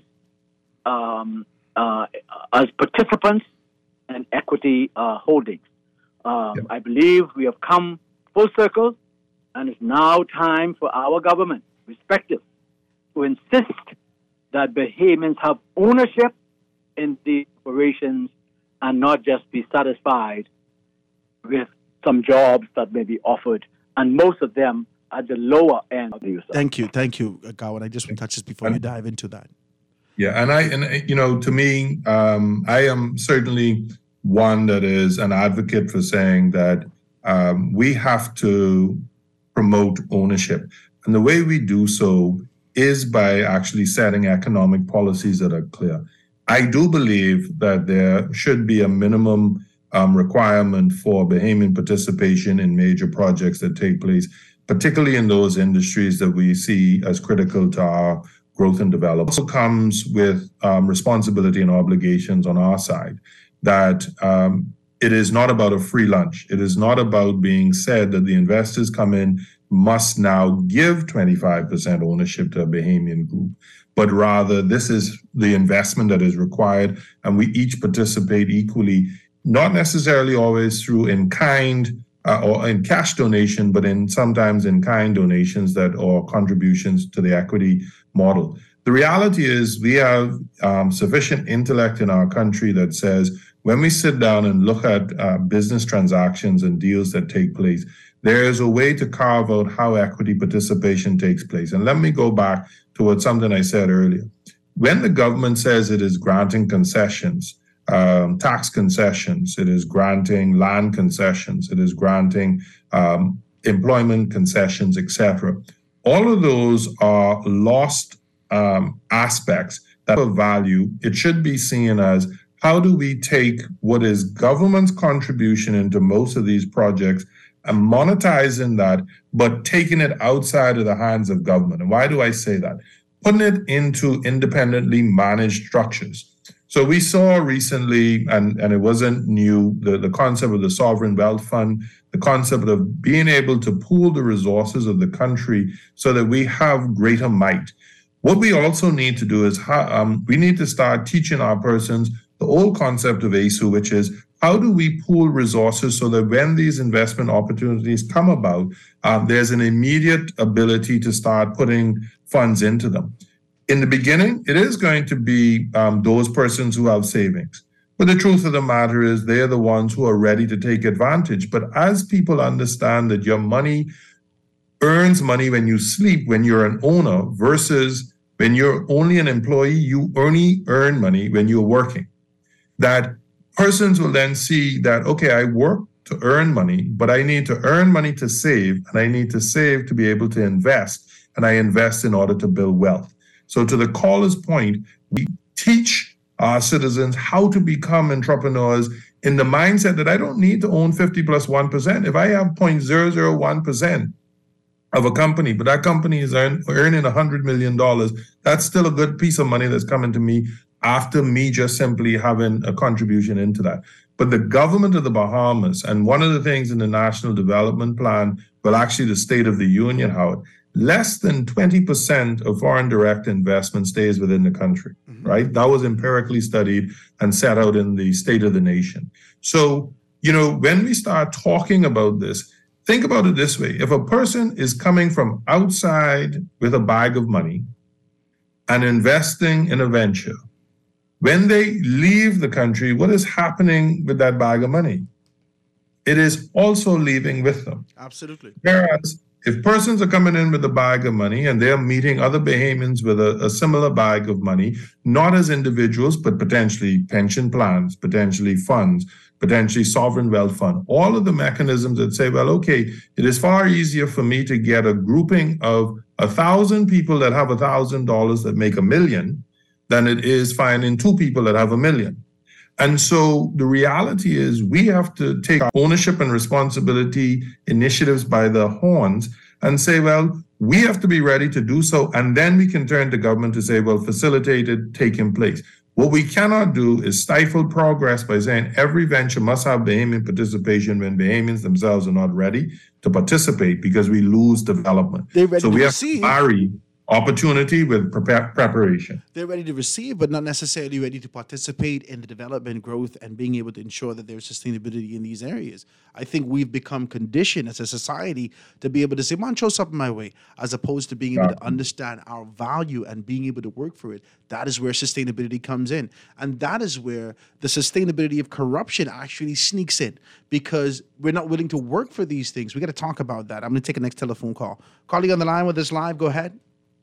um, uh, as participants and equity uh, holdings. Um, yep. I believe we have come full circle, and it's now time for our government, respective, to insist that Bahamians have ownership in the operations and not just be satisfied with some jobs that may be offered, and most of them at the lower end of the use. Thank you, thank you, Gowan. I just want to touch this before you dive into that. Yeah, and I, and you know, to me, um, I am certainly one that is an advocate for saying that um, we have to promote ownership. And the way we do so is by actually setting economic policies that are clear. I do believe that there should be a minimum um, requirement for Bahamian participation in major projects that take place, particularly in those industries that we see as critical to our growth and development. It also comes with um, responsibility and obligations on our side, that um, it is not about a free lunch. It is not about being said that the investors come in must now give twenty-five percent ownership to a Bahamian group, but rather this is the investment that is required, and we each participate equally, not necessarily always through in-kind uh, or in cash donation, but in sometimes in-kind donations that or contributions to the equity model. The reality is we have um, sufficient intellect in our country that says when we sit down and look at uh, business transactions and deals that take place, there is a way to carve out how equity participation takes place. And let me go back to what something I said earlier. When the government says it is granting concessions, um, tax concessions, it is granting land concessions, it is granting um, employment concessions, et cetera, all of those are lost um, aspects that have value. It should be seen as how do we take what is government's contribution into most of these projects and monetizing that, but taking it outside of the hands of government. And why do I say that? Putting it into independently managed structures. So we saw recently, and, and it wasn't new, the, the concept of the sovereign wealth fund, the concept of being able to pool the resources of the country so that we have greater might. What we also need to do is ha- um, we need to start teaching our persons the old concept of A S U, which is how do we pool resources so that when these investment opportunities come about, um, there's an immediate ability to start putting funds into them. In the beginning, it is going to be um, those persons who have savings. But the truth of the matter is they're the ones who are ready to take advantage. But as people understand that your money earns money when you sleep, when you're an owner, versus when you're only an employee, you only earn money when you're working. That persons will then see that, okay, I work to earn money, but I need to earn money to save, and I need to save to be able to invest, and I invest in order to build wealth. So to the caller's point, we teach our citizens how to become entrepreneurs in the mindset that I don't need to own fifty plus one percent. If I have zero point zero zero one percent of a company, but that company is earn, earning one hundred million dollars, that's still a good piece of money that's coming to me after me just simply having a contribution into that. But the government of the Bahamas, and one of the things in the National Development Plan, well, actually the State of the Union, Howard, less than twenty percent of foreign direct investment stays within the country, mm-hmm. right? That was empirically studied and set out in the State of the Nation. So, you know, when we start talking about this, think about it this way. If a person is coming from outside with a bag of money and investing in a venture, when they leave the country, what is happening with that bag of money? It is also leaving with them. Absolutely. Whereas if persons are coming in with a bag of money and they're meeting other Bahamians with a, a similar bag of money, not as individuals, but potentially pension plans, potentially funds, potentially sovereign wealth fund, all of the mechanisms that say, well, okay, it is far easier for me to get a grouping of a thousand people that have a thousand dollars that make a million than it is finding two people that have a million. And so the reality is we have to take ownership and responsibility initiatives by the horns and say, well, we have to be ready to do so. And then we can turn to government to say, well, facilitate it, taking place. What we cannot do is stifle progress by saying every venture must have Bahamian participation when Bahamians themselves are not ready to participate, because we lose development. They're ready so to we receive. have to marry opportunity with pre- preparation. They're ready to receive, but not necessarily ready to participate in the development, growth, and being able to ensure that there's sustainability in these areas. I think we've become conditioned as a society to be able to say, man, throw something my way, as opposed to being able to understand our value and being able to work for it. That is where sustainability comes in. And that is where the sustainability of corruption actually sneaks in, because we're not willing to work for these things. We got to talk about that. I'm going to take a next telephone call. Calling on the line with us live, go ahead.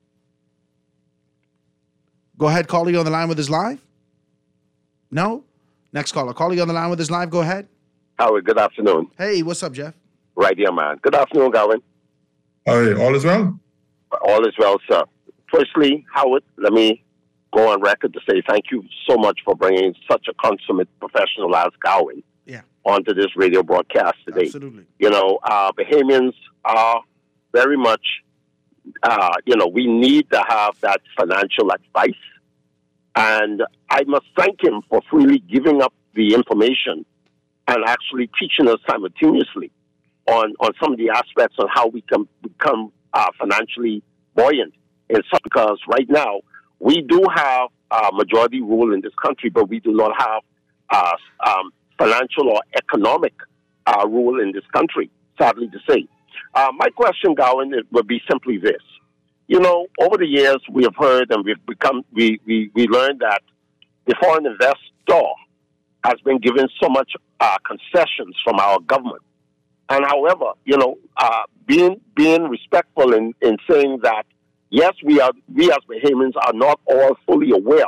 Go ahead, calling on the line with us live. No? Next caller. Calling on the line with us live. Go ahead. Howard, good afternoon. Hey, what's up, Jeff? Right here, man. Good afternoon, Gowan. Hey, all is well? All is well, sir. Firstly, Howard, let me go on record to say thank you so much for bringing such a consummate professional as Gowan yeah. onto this radio broadcast today. Absolutely. You know, uh, Bahamians are very much, uh, you know, we need to have that financial advice. And I must thank him for freely giving up the information and actually teaching us simultaneously on, on some of the aspects on how we can become uh, financially buoyant. And so, because right now, we do have a majority rule in this country, but we do not have uh, um, financial or economic uh, rule in this country, sadly to say. Uh, my question, Gowan, it would be simply this. you know, over the years we have heard and we've become we we, we learned that the foreign investor has been given so much uh, concessions from our government. And however, you know, uh, being being respectful in, in saying that, yes, we are we as Bahamians are not all fully aware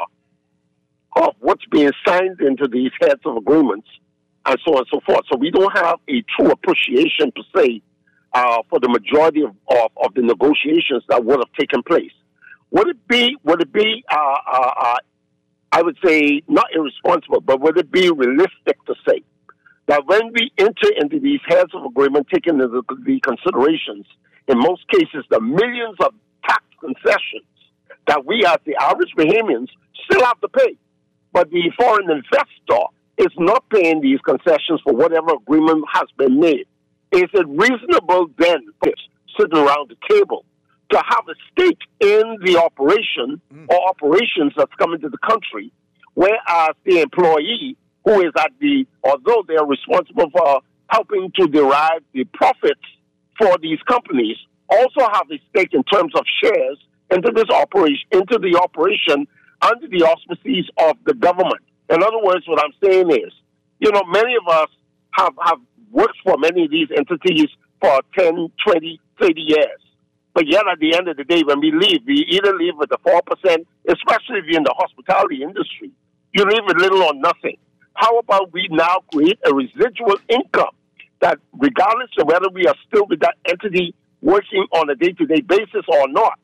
of what's being signed into these heads of agreements and so on and so forth. So we don't have a true appreciation, per se, uh, for the majority of, of, of the negotiations that would have taken place. Would it be, would it be, uh, uh, uh, I would say, not irresponsible, but would it be realistic to say that when we enter into these heads of agreement, taking into the considerations, in most cases, the millions of tax concessions that we as the average Bahamians still have to pay, but the foreign investor is not paying these concessions for whatever agreement has been made. Is it reasonable then, sitting around the table, to have a stake in the operation mm. or operations that's coming to the country, whereas the employee, who is at the, although they are responsible for helping to derive the profits for these companies, also have a stake in terms of shares into this operation, into the operation under the auspices of the government. In other words, what I'm saying is, you know, many of us have, have worked for many of these entities for ten, twenty, thirty years. But yet at the end of the day, when we leave, we either leave with the four percent, especially if you're in the hospitality industry, you leave with little or nothing. How about we now create a residual income that, regardless of whether we are still with that entity working on a day-to-day basis or not,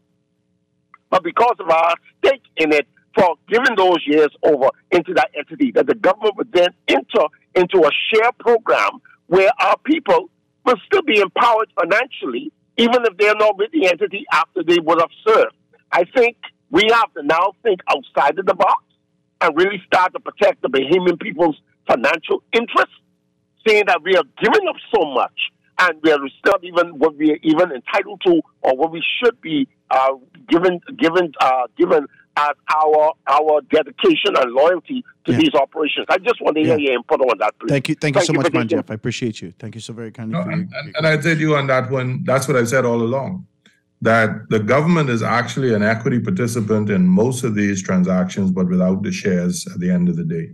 but because of our stake in it for giving those years over into that entity, that the government would then enter into a share program where our people will still be empowered financially, even if they're not with the entity after they would have served. I think we have to now think outside of the box and really start to protect the Bahamian people's financial interests, saying that we are giving up so much and we are still even what we are even entitled to or what we should be uh, given given uh, given as our our dedication and loyalty to yeah. these operations. I just want to hear yeah. your input on that, please. Thank you, thank you thank so you much, man, taking- Jeff. I appreciate you. Thank you so very kindly. No, for and, your, and, and I'd say to you on that one, that's what I've said all along, that the government is actually an equity participant in most of these transactions, but without the shares at the end of the day.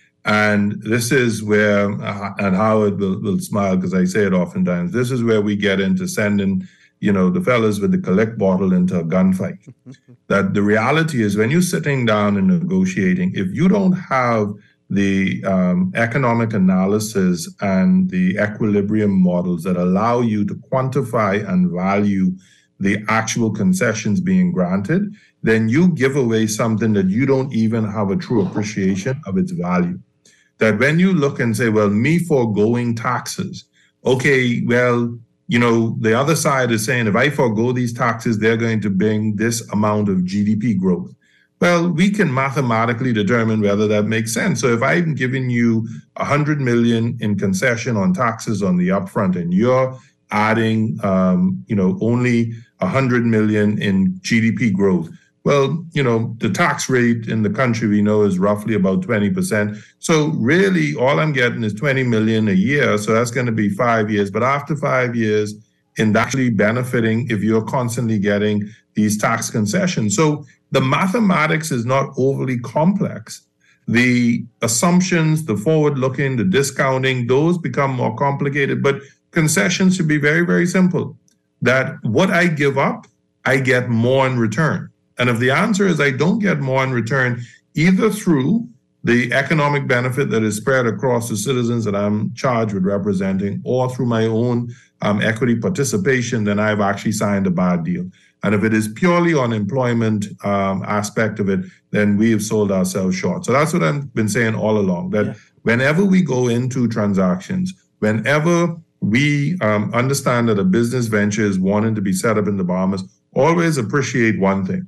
And this is where, uh, and Howard will, will smile because I say it oftentimes, this is where we get into sending, you know, the fellas with the collect bottle into a gunfight. That the reality is when you're sitting down and negotiating, if you don't have the um, economic analysis and the equilibrium models that allow you to quantify and value the actual concessions being granted, then you give away something that you don't even have a true appreciation of its value. That when you look and say, well, me foregoing taxes, okay, well, you know, the other side is saying if I forego these taxes, they're going to bring this amount of G D P growth. Well, we can mathematically determine whether that makes sense. So if I'm giving you one hundred million in concession on taxes on the upfront and you're adding, um, you know, only one hundred million in G D P growth, well, you know, the tax rate in the country we know is roughly about twenty percent. So really all I'm getting is twenty million a year. So that's going to be five years. But after five years, in actually benefiting if you're constantly getting these tax concessions. So the mathematics is not overly complex. The assumptions, the forward-looking, the discounting, those become more complicated. But concessions should be very, very simple. That what I give up, I get more in return. And if the answer is I don't get more in return, either through the economic benefit that is spread across the citizens that I'm charged with representing, or through my own um, equity participation, then I've actually signed a bad deal. And if it is purely on employment um, aspect of it, then we have sold ourselves short. So that's what I've been saying all along, that yeah. whenever we go into transactions, whenever we um, understand that a business venture is wanting to be set up in the Bahamas, always appreciate one thing.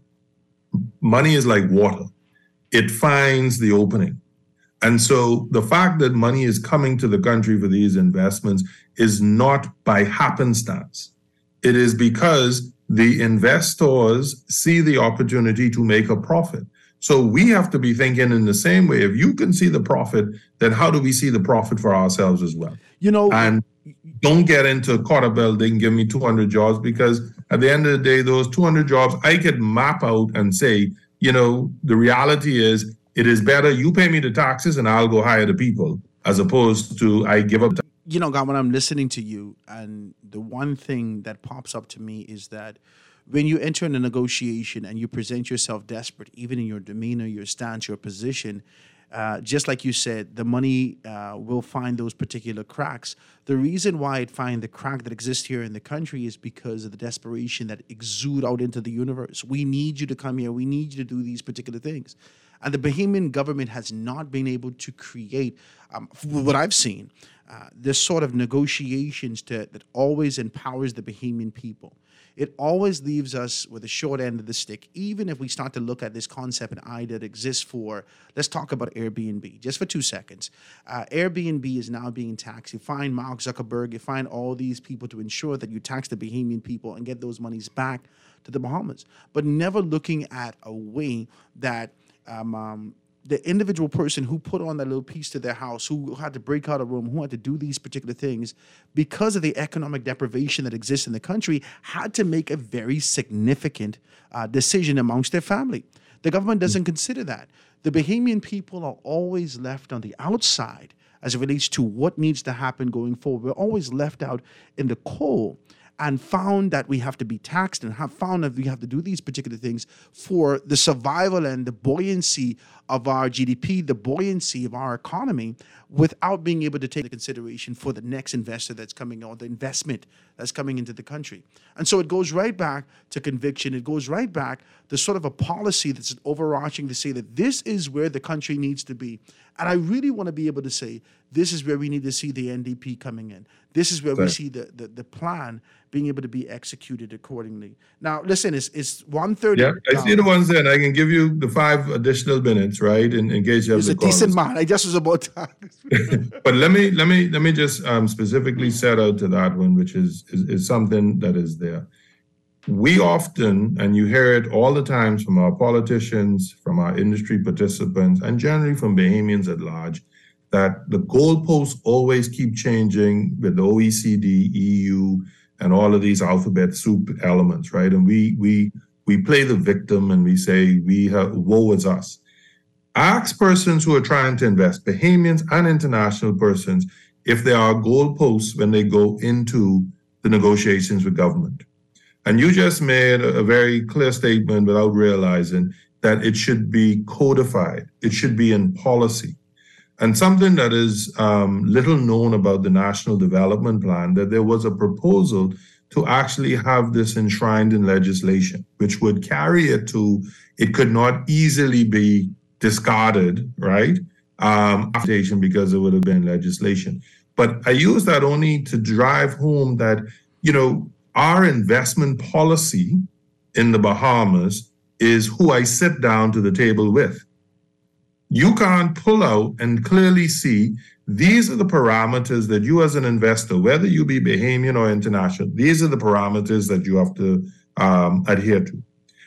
Money is like water. It finds the opening. And so the fact that money is coming to the country for these investments is not by happenstance. It is because the investors see the opportunity to make a profit. So we have to be thinking in the same way. If you can see the profit, then how do we see the profit for ourselves as well? You know, and don't get into quarter bell, they can give me two hundred jobs because at the end of the day, those two hundred jobs, I could map out and say, you know, the reality is it is better you pay me the taxes and I'll go hire the people, as opposed to I give up. You know, God, when I'm listening to you, and the one thing that pops up to me is that when you enter in a negotiation and you present yourself desperate, even in your demeanor, your stance, your position, uh, just like you said, the money uh, will find those particular cracks. The reason why it find the crack that exists here in the country is because of the desperation that exude out into the universe. We need you to come here. We need you to do these particular things. And the Bahamian government has not been able to create, um, what I've seen, uh, this sort of negotiations to, that always empowers the Bahamian people. It always leaves us with a short end of the stick, even if we start to look at this concept and idea that exists for, let's talk about Airbnb, just for two seconds. Uh, Airbnb is now being taxed. You find Mark Zuckerberg, you find all these people to ensure that you tax the Bahamian people and get those monies back to the Bahamas, but never looking at a way that um, um, the individual person who put on that little piece to their house, who had to break out a room, who had to do these particular things, because of the economic deprivation that exists in the country, had to make a very significant uh, decision amongst their family. The government doesn't consider that. The Bahamian people are always left on the outside as it relates to what needs to happen going forward. We're always left out in the cold, and found that we have to be taxed and have found that we have to do these particular things for the survival and the buoyancy of our G D P, the buoyancy of our economy, without being able to take into consideration for the next investor that's coming on, the investment that's coming into the country. And so it goes right back to conviction. It goes right back to sort of a policy that's overarching to say that this is where the country needs to be. And I really want to be able to say, this is where we need to see the N D P coming in. This is where Right. we see the, the, the plan being able to be executed accordingly. Now, listen, it's, it's one thirty. Yeah, I see the ones there, and I can give you the five additional minutes, right, in, in case you have It's the a decent callers. man. I just was about to. But let me let me let me just um, specifically set out to that one, which is, is is something that is there. We often, and you hear it all the times from our politicians, from our industry participants, and generally from Bahamians at large, that the goalposts always keep changing with the O E C D, E U, and all of these alphabet soup elements, right? And we we we play the victim and we say, we have, woe is us. Ask persons who are trying to invest, Bahamians and international persons, if there are goalposts when they go into the negotiations with government. And you just made a very clear statement without realizing that it should be codified. It should be in policy. And something that is um, little known about the National Development Plan, that there was a proposal to actually have this enshrined in legislation, which would carry it to, it could not easily be discarded, right? Um, because it would have been legislation. But I use that only to drive home that, you know, our investment policy in the Bahamas is who I sit down to the table with. You can't pull out and clearly see these are the parameters that you as an investor, whether you be Bahamian or international, these are the parameters that you have to um, adhere to.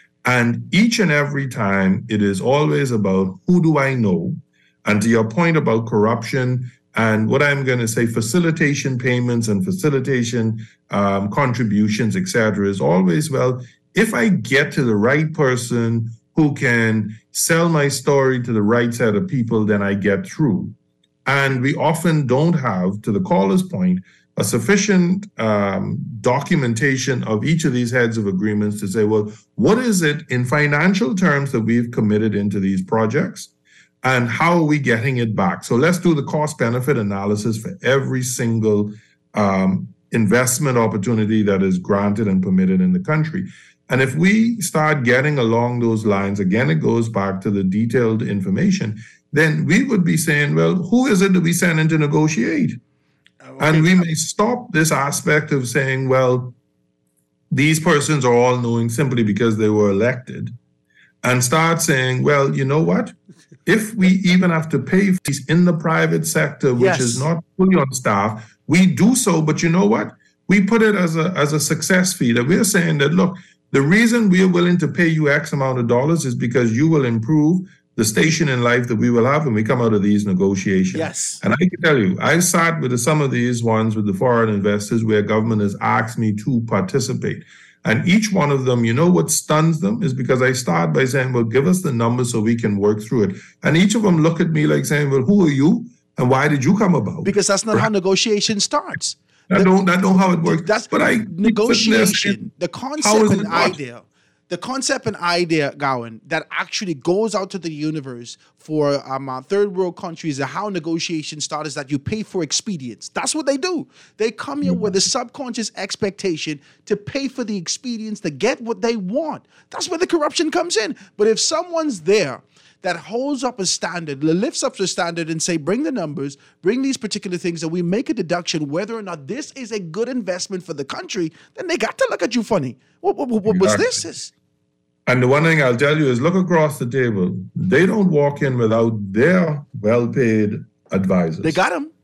And each and every time it is always about who do I know? And to your point about corruption and what I'm going to say, facilitation payments and facilitation um, contributions, et cetera, is always, well, if I get to the right person who can sell my story to the right set of people, then I get through. And we often don't have, to the caller's point, a sufficient um, documentation of each of these heads of agreements to say, well, what is it in financial terms that we've committed into these projects? And how are we getting it back? So let's do the cost-benefit analysis for every single um, investment opportunity that is granted and permitted in the country. And if we start getting along those lines, again, it goes back to the detailed information, then we would be saying, well, who is it that we send in to negotiate? Okay. And we may stop this aspect of saying, well, these persons are all knowing simply because they were elected, and start saying, well, you know what? If we even have to pay fees in the private sector, which yes. is not fully on staff, we do so. But you know what? We put it as a as a success fee, that we're saying that, look, the reason we are willing to pay you X amount of dollars is because you will improve the station in life that we will have when we come out of these negotiations. Yes. And I can tell you, I've sat with some of these ones with the foreign investors where government has asked me to participate. And each one of them, you know what stuns them is because I start by saying, well, give us the numbers so we can work through it. And each of them look at me like saying, well, who are you? And why did you come about? Because that's not right. how negotiation starts. I don't, I don't know how it works. That's but I negotiation. The concept and idea. The concept and idea, Gowan, that actually goes out to the universe for um, uh, third world countries and how negotiations start is that you pay for expedience. That's what they do. They come here with a subconscious expectation to pay for the expedience to get what they want. That's where the corruption comes in. But if someone's there that holds up a standard, lifts up the standard and say, bring the numbers, bring these particular things, and we make a deduction whether or not this is a good investment for the country, then they got to look at you funny. What, what, what, what was this? this? And the one thing I'll tell you is look across the table. They don't walk in without their well-paid advisors. They got them.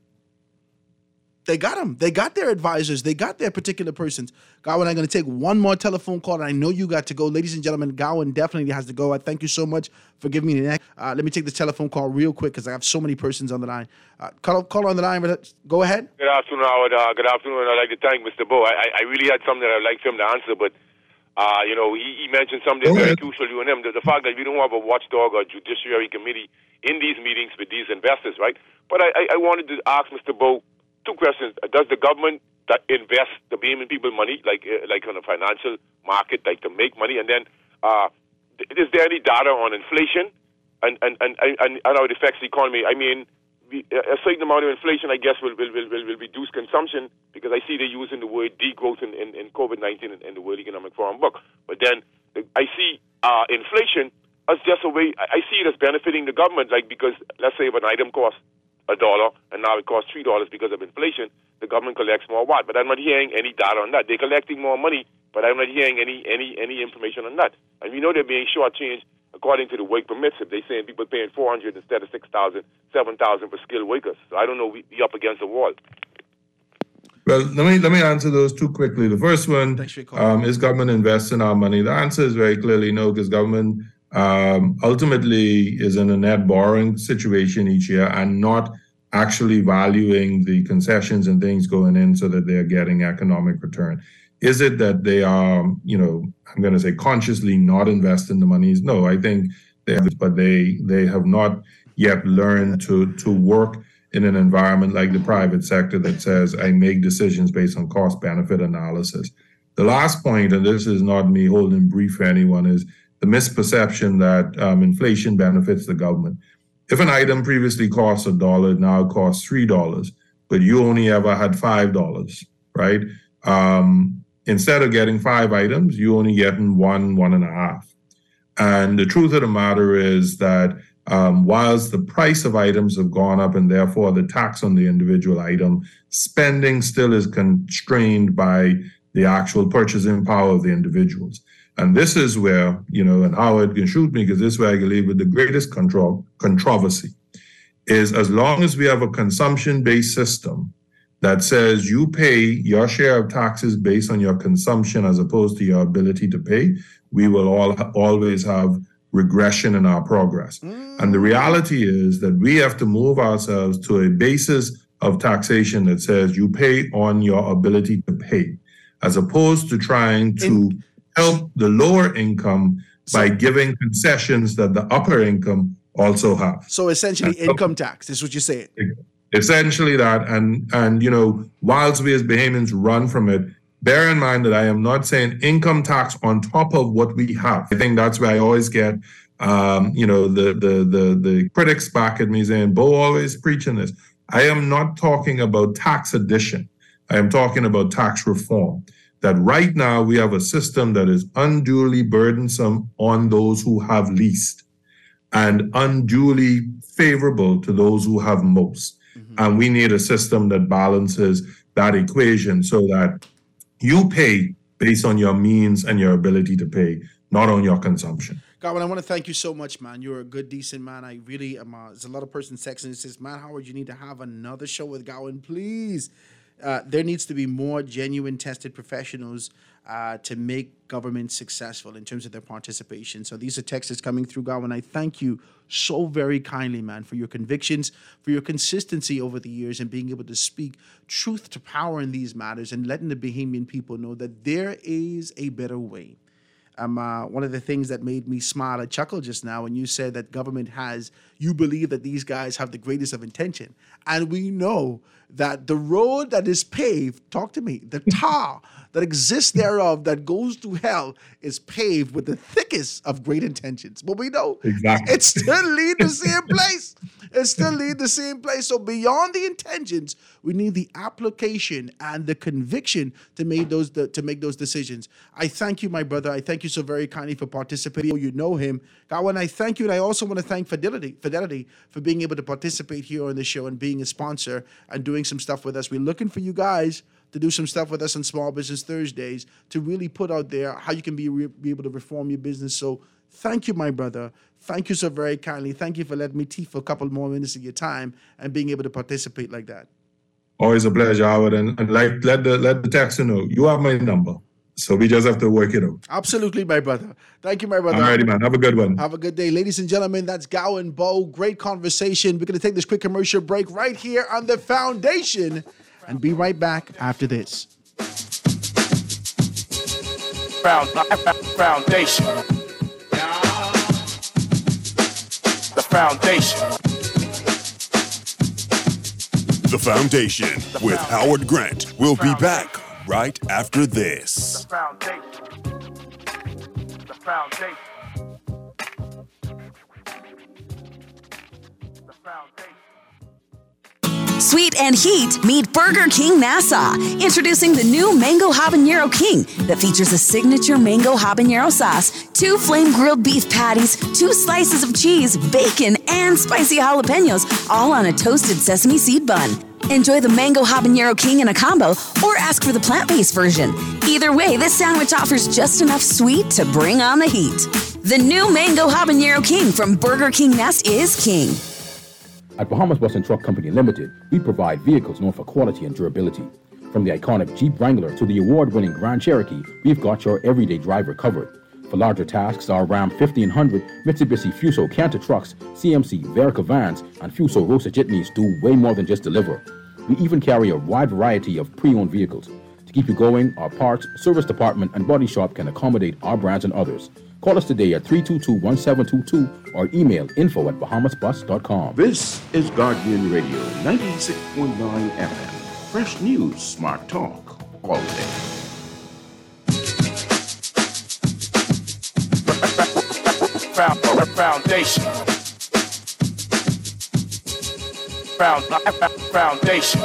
They got them. They got their advisors. They got their particular persons. Gowan, I'm going to take one more telephone call, and I know you got to go. Ladies and gentlemen, Gowan definitely has to go. I thank you so much for giving me the next. Uh, let me take this telephone call real quick because I have so many persons on the line. Uh, call, call on the line. Go ahead. Good afternoon, Howard. Uh, good afternoon. I'd like to thank Mister Bo. I, I really had something that I'd like for him to answer, but Uh, you know, he, he mentioned something very crucial to him, the, the fact that we don't have a watchdog or judiciary committee in these meetings with these investors, right? But I, I, I wanted to ask Mister Bo two questions. Does the government that invest the Bahamian people money, like uh, like on a financial market, like to make money? And then uh, is there any data on inflation and, and, and, and, and how it affects the economy? I mean, we, a certain amount of inflation, I guess, will will, will, will, will reduce consumption, because I see they're using the word degrowth in, in, in COVID nineteen in, in the World Economic Forum book. But then I see uh, inflation as just a way, I see it as benefiting the government, like because let's say if an item costs a dollar and now it costs three dollars because of inflation, the government collects more what? But I'm not hearing any data on that. They're collecting more money, but I'm not hearing any any any information on that. And we know they're being shortchanged according to the work permits. If they're saying people paying four hundred instead of six thousand, seven thousand for skilled workers. So I don't know, we, we're up against the wall. Well, let me let me answer those two quickly. The first one, um, is government investing our money? The answer is very clearly no, because government um, ultimately is in a net borrowing situation each year and not actually valuing the concessions and things going in so that they're getting economic return. Is it that they are, you know, I'm going to say consciously not investing the monies? No, I think they have, but they they have not yet learned to to work in an environment like the private sector that says I make decisions based on cost-benefit analysis. The last point, and this is not me holding brief for anyone, is the misperception that um, inflation benefits the government. If an item previously cost a dollar, it now costs three dollars, but you only ever had five dollars, right? Um, instead of getting five items, you only getting one, one and a half. And the truth of the matter is that Um, whilst the price of items have gone up and therefore the tax on the individual item, spending still is constrained by the actual purchasing power of the individuals. And this is where, you know, and Howard can shoot me because this is where I believe with the greatest control, controversy is as long as we have a consumption-based system that says you pay your share of taxes based on your consumption as opposed to your ability to pay, we will all always have regression in our progress. Mm. And the reality is that we have to move ourselves to a basis of taxation that says you pay on your ability to pay, as opposed to trying to in- help the lower income so, by giving concessions that the upper income also have. So essentially and income so, tax is what you're saying. Essentially that. And, and, you know, whilst we as Bahamians run from it, bear in mind that I am not saying income tax on top of what we have. I think that's where I always get, um, you know, the, the the the critics back at me saying, Bo always preaching this. I am not talking about tax addition. I am talking about tax reform. That right now we have a system that is unduly burdensome on those who have least and unduly favorable to those who have most. Mm-hmm. And we need a system that balances that equation so that you pay based on your means and your ability to pay, not on your consumption. Godwin, I want to thank you so much, man. You're a good, decent man. I really am. Uh, there's a lot of persons texting and says, man, Howard, you need to have another show with Godwin, please. Uh, there needs to be more genuine tested professionals uh, to make government successful in terms of their participation. So these are texts coming through, Godwin. I thank you so very kindly, man, for your convictions, for your consistency over the years and being able to speak truth to power in these matters and letting the Bahamian people know that there is a better way. Um, uh, one of the things that made me smile and chuckle just now when you said that government has, you believe that these guys have the greatest of intention. And we know that the road that is paved, talk to me, the tar that exists thereof that goes to hell is paved with the thickest of great intentions. But we know exactly. it still leads the same place. It still leads the same place. So beyond the intentions, we need the application and the conviction to make those to make those decisions. I thank you, my brother. I thank you so very kindly for participating. You know him. Godwin, I thank you. And I also want to thank Fidelity, Fidelity for being able to participate here on the show and being a sponsor and doing some stuff with us. We're looking for you guys to do some stuff with us on Small Business Thursdays to really put out there how you can be, re- be able to reform your business. So thank you, my brother. Thank you so very kindly. Thank you for letting me teach for a couple more minutes of your time and being able to participate like that. Always a pleasure, Howard. And, and like, let the let the texter know, you have my number. So we just have to work it out. Absolutely, my brother. Thank you, my brother. All righty, man. Have a good one. Have a good day. Ladies and gentlemen, that's Gowan Bo. Great conversation. We're going to take this quick commercial break right here on The Foundation and be right back after this. Found, foundation. The Foundation. The Foundation The with Foundation. Howard Grant. We'll be Foundation. back right after this. The Foundation. The Foundation. The Foundation. Sweet and heat meet Burger King Nassau. Introducing the new Mango Habanero King that features a signature mango habanero sauce, two flame grilled beef patties, two slices of cheese, bacon, and spicy jalapenos, all on a toasted sesame seed bun. Enjoy the Mango Habanero King in a combo or ask for the plant-based version. Either way, this sandwich offers just enough sweet to bring on the heat. The new Mango Habanero King from Burger King Nest is king. At Bahamas Bus and Truck Company Limited, we provide vehicles known for quality and durability. From the iconic Jeep Wrangler to the award-winning Grand Cherokee, we've got your everyday driver covered. For larger tasks, our Ram fifteen hundred, Mitsubishi Fuso Canter trucks, C M C Verica vans, and Fuso Rosa jitneys do way more than just deliver. We even carry a wide variety of pre-owned vehicles. To keep you going, our parts, service department, and body shop can accommodate our brands and others. Call us today at three two two, one seven two two or email info at bahamas bus dot com. This is Guardian Radio, ninety-six point nine F M. Fresh news, smart talk, all day. Foundation. Found, foundation.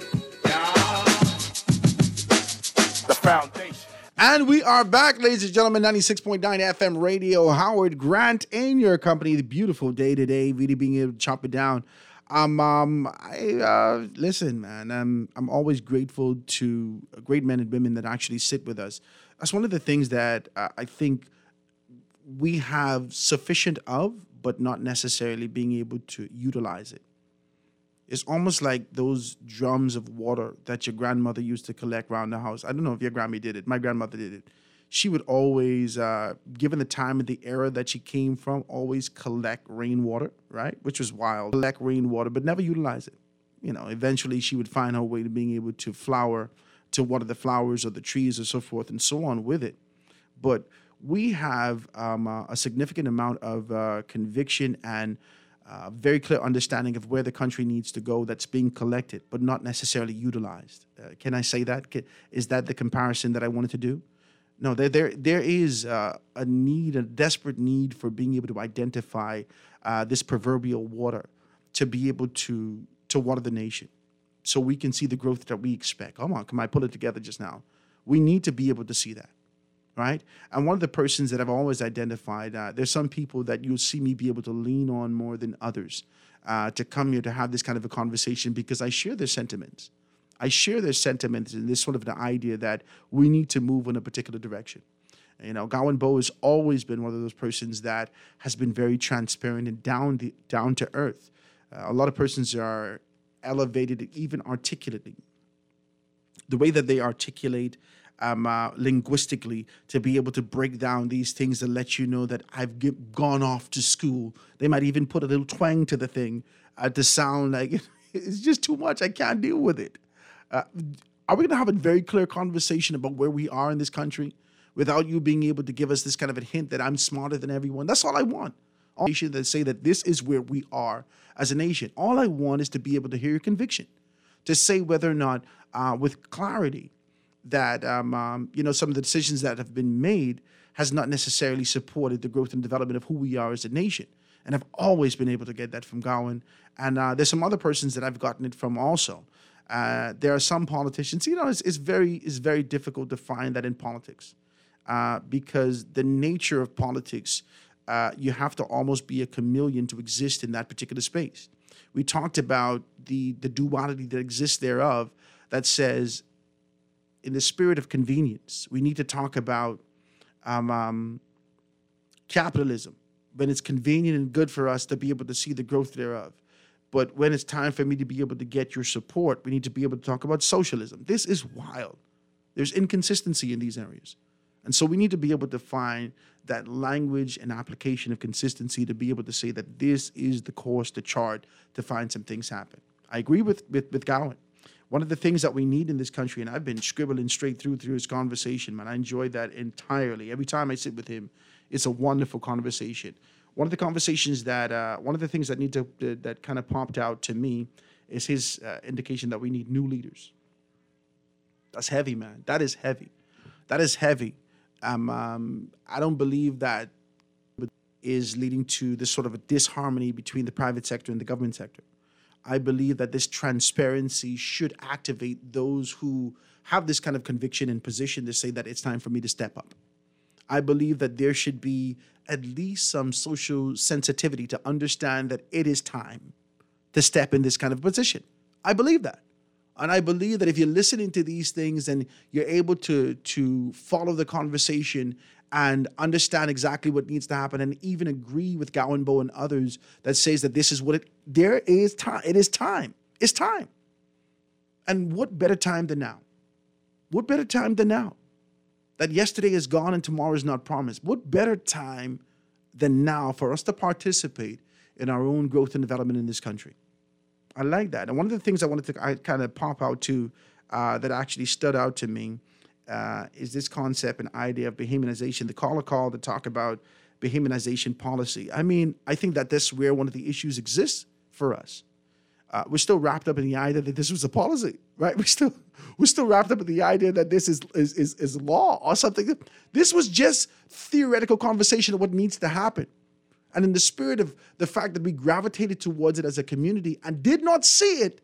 The Foundation. And we are back, ladies and gentlemen, ninety-six point nine F M radio. Howard Grant in your company. The beautiful day today, really being able to chop it down. Um, um, I uh, listen, man. I'm I'm always grateful to great men and women that actually sit with us. That's one of the things that uh, I think we have sufficient of, but not necessarily being able to utilize it. It's almost like those drums of water that your grandmother used to collect around the house. I don't know if your grandma did it. My grandmother did it. She would always, uh, given the time and the era that she came from, always collect rainwater, right? Which was wild. Collect rainwater, but never utilize it. You know, eventually she would find her way to being able to flower, to water the flowers or the trees or so forth and so on with it. But we have um, uh, a significant amount of uh, conviction and Uh, very clear understanding of where the country needs to go that's being collected, but not necessarily utilized. Uh, can I say that? Can, is that the comparison that I wanted to do? No, there there, there is uh, a need, a desperate need for being able to identify uh, this proverbial water to be able to, to water the nation so we can see the growth that we expect. Come on, come on, I put it together just now. We need to be able to see that. Right? And one of the persons that I've always identified, uh, there's some people that you'll see me be able to lean on more than others uh, to come here to have this kind of a conversation because I share their sentiments. I share their sentiments and this sort of the idea that we need to move in a particular direction. You know, Gowan Bo has always been one of those persons that has been very transparent and down the, down to earth. Uh, a lot of persons are elevated even articulately. the way that they articulate um, uh, linguistically to be able to break down these things and let you know that I've g- gone off to school. They might even put a little twang to the thing uh, to sound like it's just too much. I can't deal with it. Uh, are we going to have a very clear conversation about where we are in this country without you being able to give us this kind of a hint that I'm smarter than everyone? That's all I want. All nation that say that this is where we are as a nation. All I want is to be able to hear your conviction, to say whether or not, uh, with clarity, that um, um, you know some of the decisions that have been made has not necessarily supported the growth and development of who we are as a nation. And I've always been able to get that from Gowan. And uh, there's some other persons that I've gotten it from also. Uh, there are some politicians, you know, it's, it's very it's very difficult to find that in politics uh, because the nature of politics, uh, you have to almost be a chameleon to exist in that particular space. We talked about the, the duality that exists thereof that says, in the spirit of convenience, we need to talk about um, um, capitalism when it's convenient and good for us to be able to see the growth thereof. But when it's time for me to be able to get your support, we need to be able to talk about socialism. This is wild. There's inconsistency in these areas. And so we need to be able to find that language and application of consistency to be able to say that this is the course to chart to find some things happen. I agree with, with, with Gowan. One of the things that we need in this country, and I've been scribbling straight through through his conversation, man, I enjoyed that entirely. Every time I sit with him, it's a wonderful conversation. One of the conversations that, uh, one of the things that need to uh, that kind of popped out to me is his uh, indication that we need new leaders. That's heavy, man. That is heavy. That is heavy. Um, um, I don't believe that is leading to this sort of a disharmony between the private sector and the government sector. I believe that this transparency should activate those who have this kind of conviction and position to say that it's time for me to step up. I believe that there should be at least some social sensitivity to understand that it is time to step in this kind of position. I believe that. And I believe that if you're listening to these things and you're able to, to follow the conversation and understand exactly what needs to happen and even agree with Gowan Bow and others that says that this is what it, there is time. It is time. It's time. And what better time than now? What better time than now? That yesterday is gone and tomorrow is not promised. What better time than now for us to participate in our own growth and development in this country? I like that. And one of the things I wanted to I kind of pop out to uh, that actually stood out to me uh, is this concept and idea of Bahamianization. The caller called to talk about Bahamianization policy. I mean, I think that that's where one of the issues exists for us. Uh, we're still wrapped up in the idea that this was a policy, right? We're still we're still wrapped up in the idea that this is is is, is law or something. This was just theoretical conversation of what needs to happen. And in the spirit of the fact that we gravitated towards it as a community and did not see it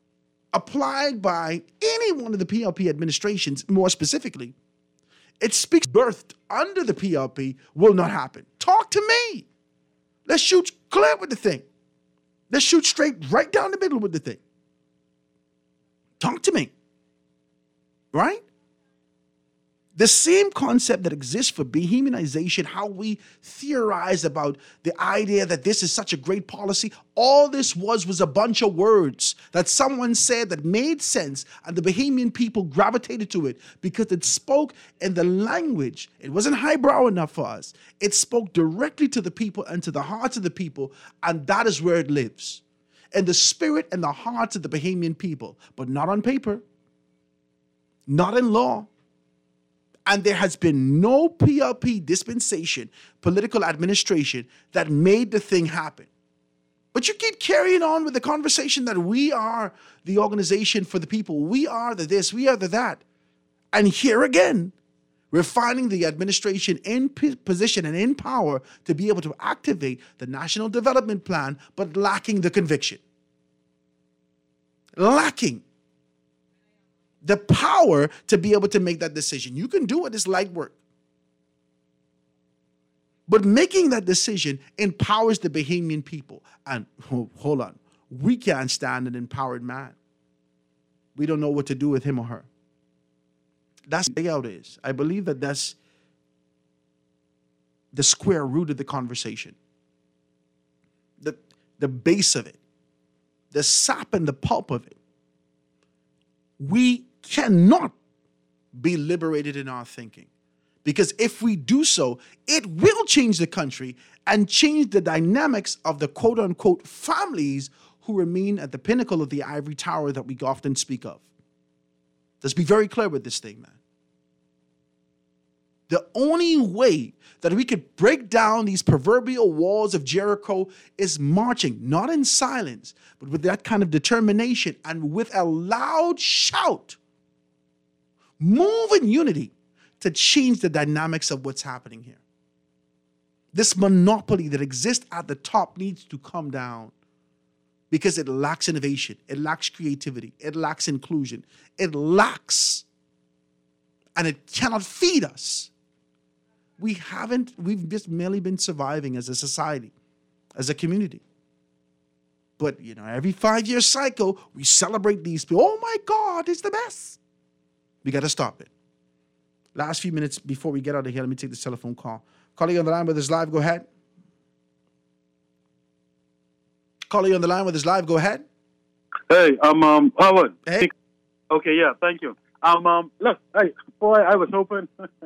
applied by any one of the P L P administrations, more specifically, it speaks birthed under the P L P will not happen. Talk to me. Let's shoot clear with the thing. Let's shoot straight right down the middle with the thing. Talk to me. Right? The same concept that exists for Bahamianization, how we theorize about the idea that this is such a great policy, all this was was a bunch of words that someone said that made sense, and the Bahamian people gravitated to it because it spoke in the language. It wasn't highbrow enough for us. It spoke directly to the people and to the hearts of the people, and that is where it lives. In the spirit and the hearts of the Bahamian people, but not on paper, not in law. And there has been no P L P dispensation, political administration that made the thing happen. But you keep carrying on with the conversation that we are the organization for the people. We are the this, we are the that. And here again, we're finding the administration in position and in power to be able to activate the National Development Plan, but lacking the conviction. Lacking the power to be able to make that decision. You can do it, it's light work. But making that decision empowers the Bahamian people. And oh, hold on, we can't stand an empowered man. We don't know what to do with him or her. That's the layout is. I believe that that's the square root of the conversation. The, the base of it. The sap and the pulp of it. We cannot be liberated in our thinking. Because if we do so, it will change the country and change the dynamics of the quote-unquote families who remain at the pinnacle of the ivory tower that we often speak of. Let's be very clear with this thing, man. The only way that we could break down these proverbial walls of Jericho is marching, not in silence, but with that kind of determination and with a loud shout. Move in unity to change the dynamics of what's happening here. This monopoly that exists at the top needs to come down because it lacks innovation, it lacks creativity, it lacks inclusion, it lacks, and it cannot feed us. We haven't, we've just merely been surviving as a society, as a community. But, you know, every five-year cycle, we celebrate these people. Oh my God, it's the best. We got to stop it. Last few minutes before we get out of here, let me take this telephone call. Calling on the line with us live, go ahead. Calling on the line with us live, go ahead. Hey, I'm um, Howard. Hey. Okay, yeah, thank you. Um, um, look, hey, boy, I was hoping.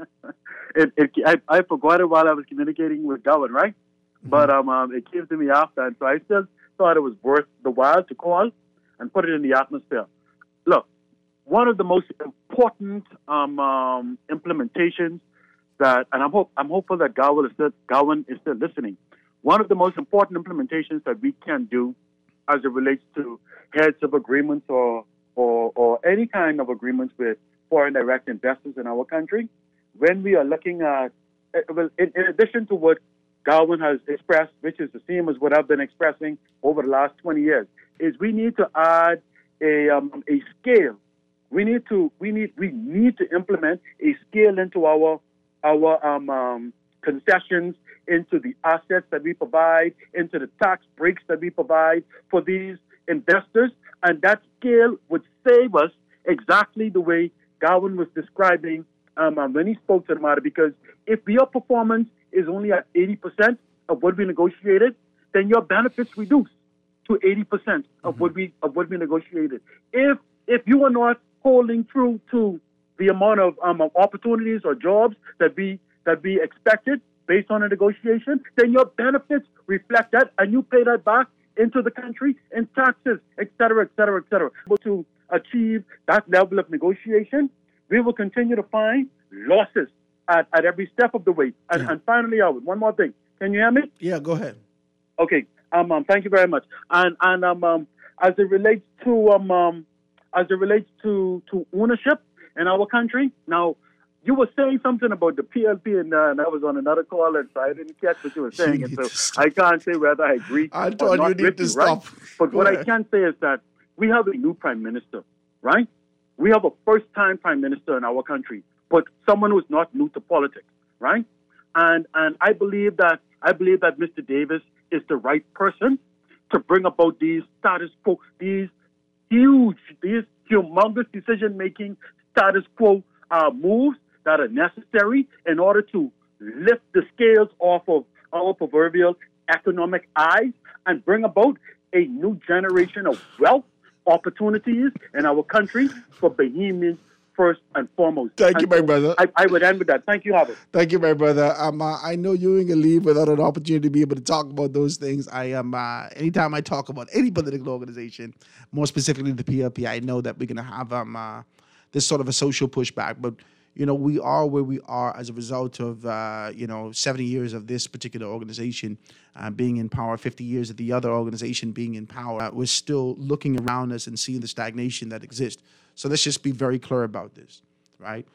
it, it, I, I forgot it while I was communicating with Gowan, right? Mm-hmm. But um, um, it came to me after, and so I still thought it was worth the while to call and put it in the atmosphere. Look, one of the most important um, um, implementations that, and I'm hope I'm hopeful that Gowan is still Gowan is still listening. One of the most important implementations that we can do, as it relates to heads of agreements or or, or any kind of agreements with foreign direct investors in our country, when we are looking at, well, in, in addition to what Gowan has expressed, which is the same as what I've been expressing over the last twenty years, is we need to add a um, a scale. We need to we need we need to implement a scale into our our um, um, concessions, into the assets that we provide, into the tax breaks that we provide for these investors, and that scale would save us exactly the way Gowan was describing um, um, when he spoke to the matter. Because if your performance is only at eighty percent of what we negotiated, then your benefits reduce to eighty percent of mm-hmm. what we of what we negotiated. If if you are not holding true to the amount of um, opportunities or jobs that we that we expected based on a negotiation, then your benefits reflect that, and you pay that back into the country in taxes, et cetera, et cetera, et cetera. But to achieve that level of negotiation, we will continue to find losses at, at every step of the way. And, yeah. and finally, Howard, one more thing. Can you hear me? Yeah, go ahead. Okay. Um, um thank you very much. And and um, um as it relates to um, um as it relates to to ownership in our country, now. You were saying something about the P L P, and, uh, and I was on another call, and so I didn't catch what you were saying. You and so I can't say whether I agree I or thought not you need with to you, stop. Right? But Go what ahead. I can say is that we have a new prime minister, right? We have a first-time prime minister in our country, but someone who's not new to politics, right? And and I believe that I believe that Mister Davis is the right person to bring about these status quo, these huge, these humongous decision-making status quo uh, moves that are necessary in order to lift the scales off of our proverbial economic eyes and bring about a new generation of wealth opportunities in our country for Bahamians first and foremost. Thank and you, my so brother. I, I would end with that. Thank you, Howard. Thank you, my brother. Um, uh, I know you ain't gonna leave without an opportunity to be able to talk about those things. I am. Uh, anytime I talk about any political organization, more specifically the P L P, I know that we're gonna have um uh, this sort of a social pushback, but. You know, we are where we are as a result of, uh, you know, seventy years of this particular organization uh, being in power, fifty years of the other organization being in power. Uh, we're still looking around us and seeing the stagnation that exists. So let's just be very clear about this, right?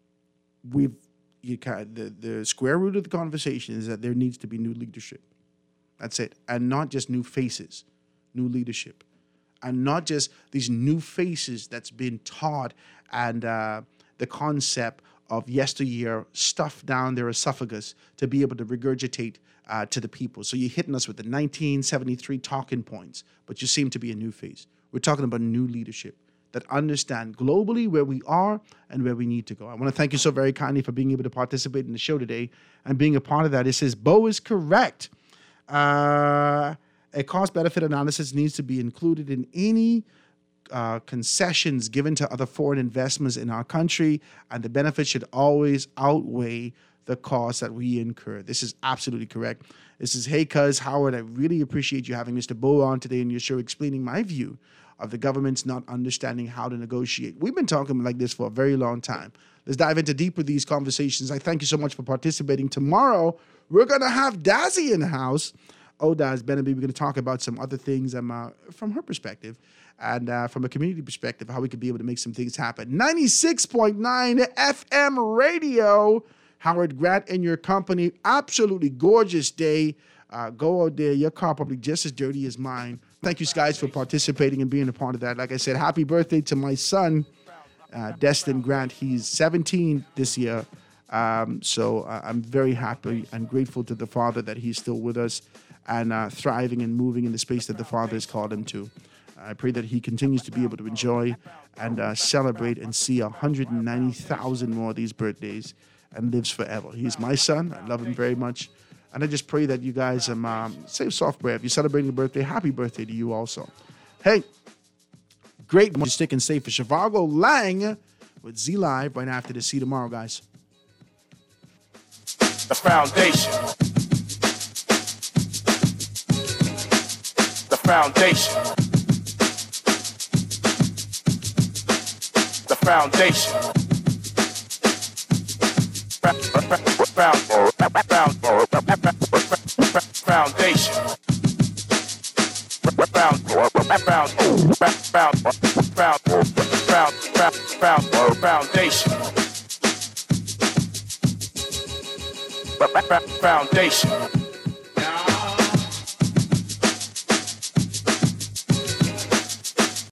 We've you can, the, the square root of the conversation is that there needs to be new leadership. That's it. And not just new faces, new leadership. And not just these new faces that's been taught and... Uh, the concept of yesteryear stuffed down their esophagus to be able to regurgitate uh, to the people. So you're hitting us with the nineteen seventy-three talking points, but you seem to be a new face. We're talking about new leadership that understand globally where we are and where we need to go. I want to thank you so very kindly for being able to participate in the show today and being a part of that. It says, Bo is correct. Uh, a cost-benefit analysis needs to be included in any uh, concessions given to other foreign investments in our country, and the benefits should always outweigh the cost that we incur. This is absolutely correct. This is Hey Cuz Howard. I really appreciate you having Mister Bo on today in your show, explaining my view of the government's not understanding how to negotiate. We've been talking like this for a very long time. Let's dive into deeper these conversations. I thank you so much for participating. Tomorrow, we're going to have Dazzy in the house. Oh, Daz Bennaby, we're going to talk about some other things um, uh, from her perspective and uh, from a community perspective, how we could be able to make some things happen. ninety-six point nine F M radio. Howard Grant in your company. Absolutely gorgeous day. Uh, go out there. Your car probably just as dirty as mine. Thank you guys for participating and being a part of that. Like I said, happy birthday to my son, uh, Destin Grant. He's seventeen this year. Um, so uh, I'm very happy and grateful to the Father that he's still with us and uh, thriving and moving in the space that the Father has called him to. I pray that he continues to be able to enjoy and uh, celebrate and see one hundred ninety thousand more of these birthdays and lives forever. He's my son. I love him very much. And I just pray that you guys um, um, say a soft prayer. If you're celebrating a birthday, happy birthday to you also. Hey, great. Stick and stay for Shivago Lang with Z Live right after this. See you tomorrow, guys. The foundation. The foundation. The foundation. Foundation. Foundation. Foundation.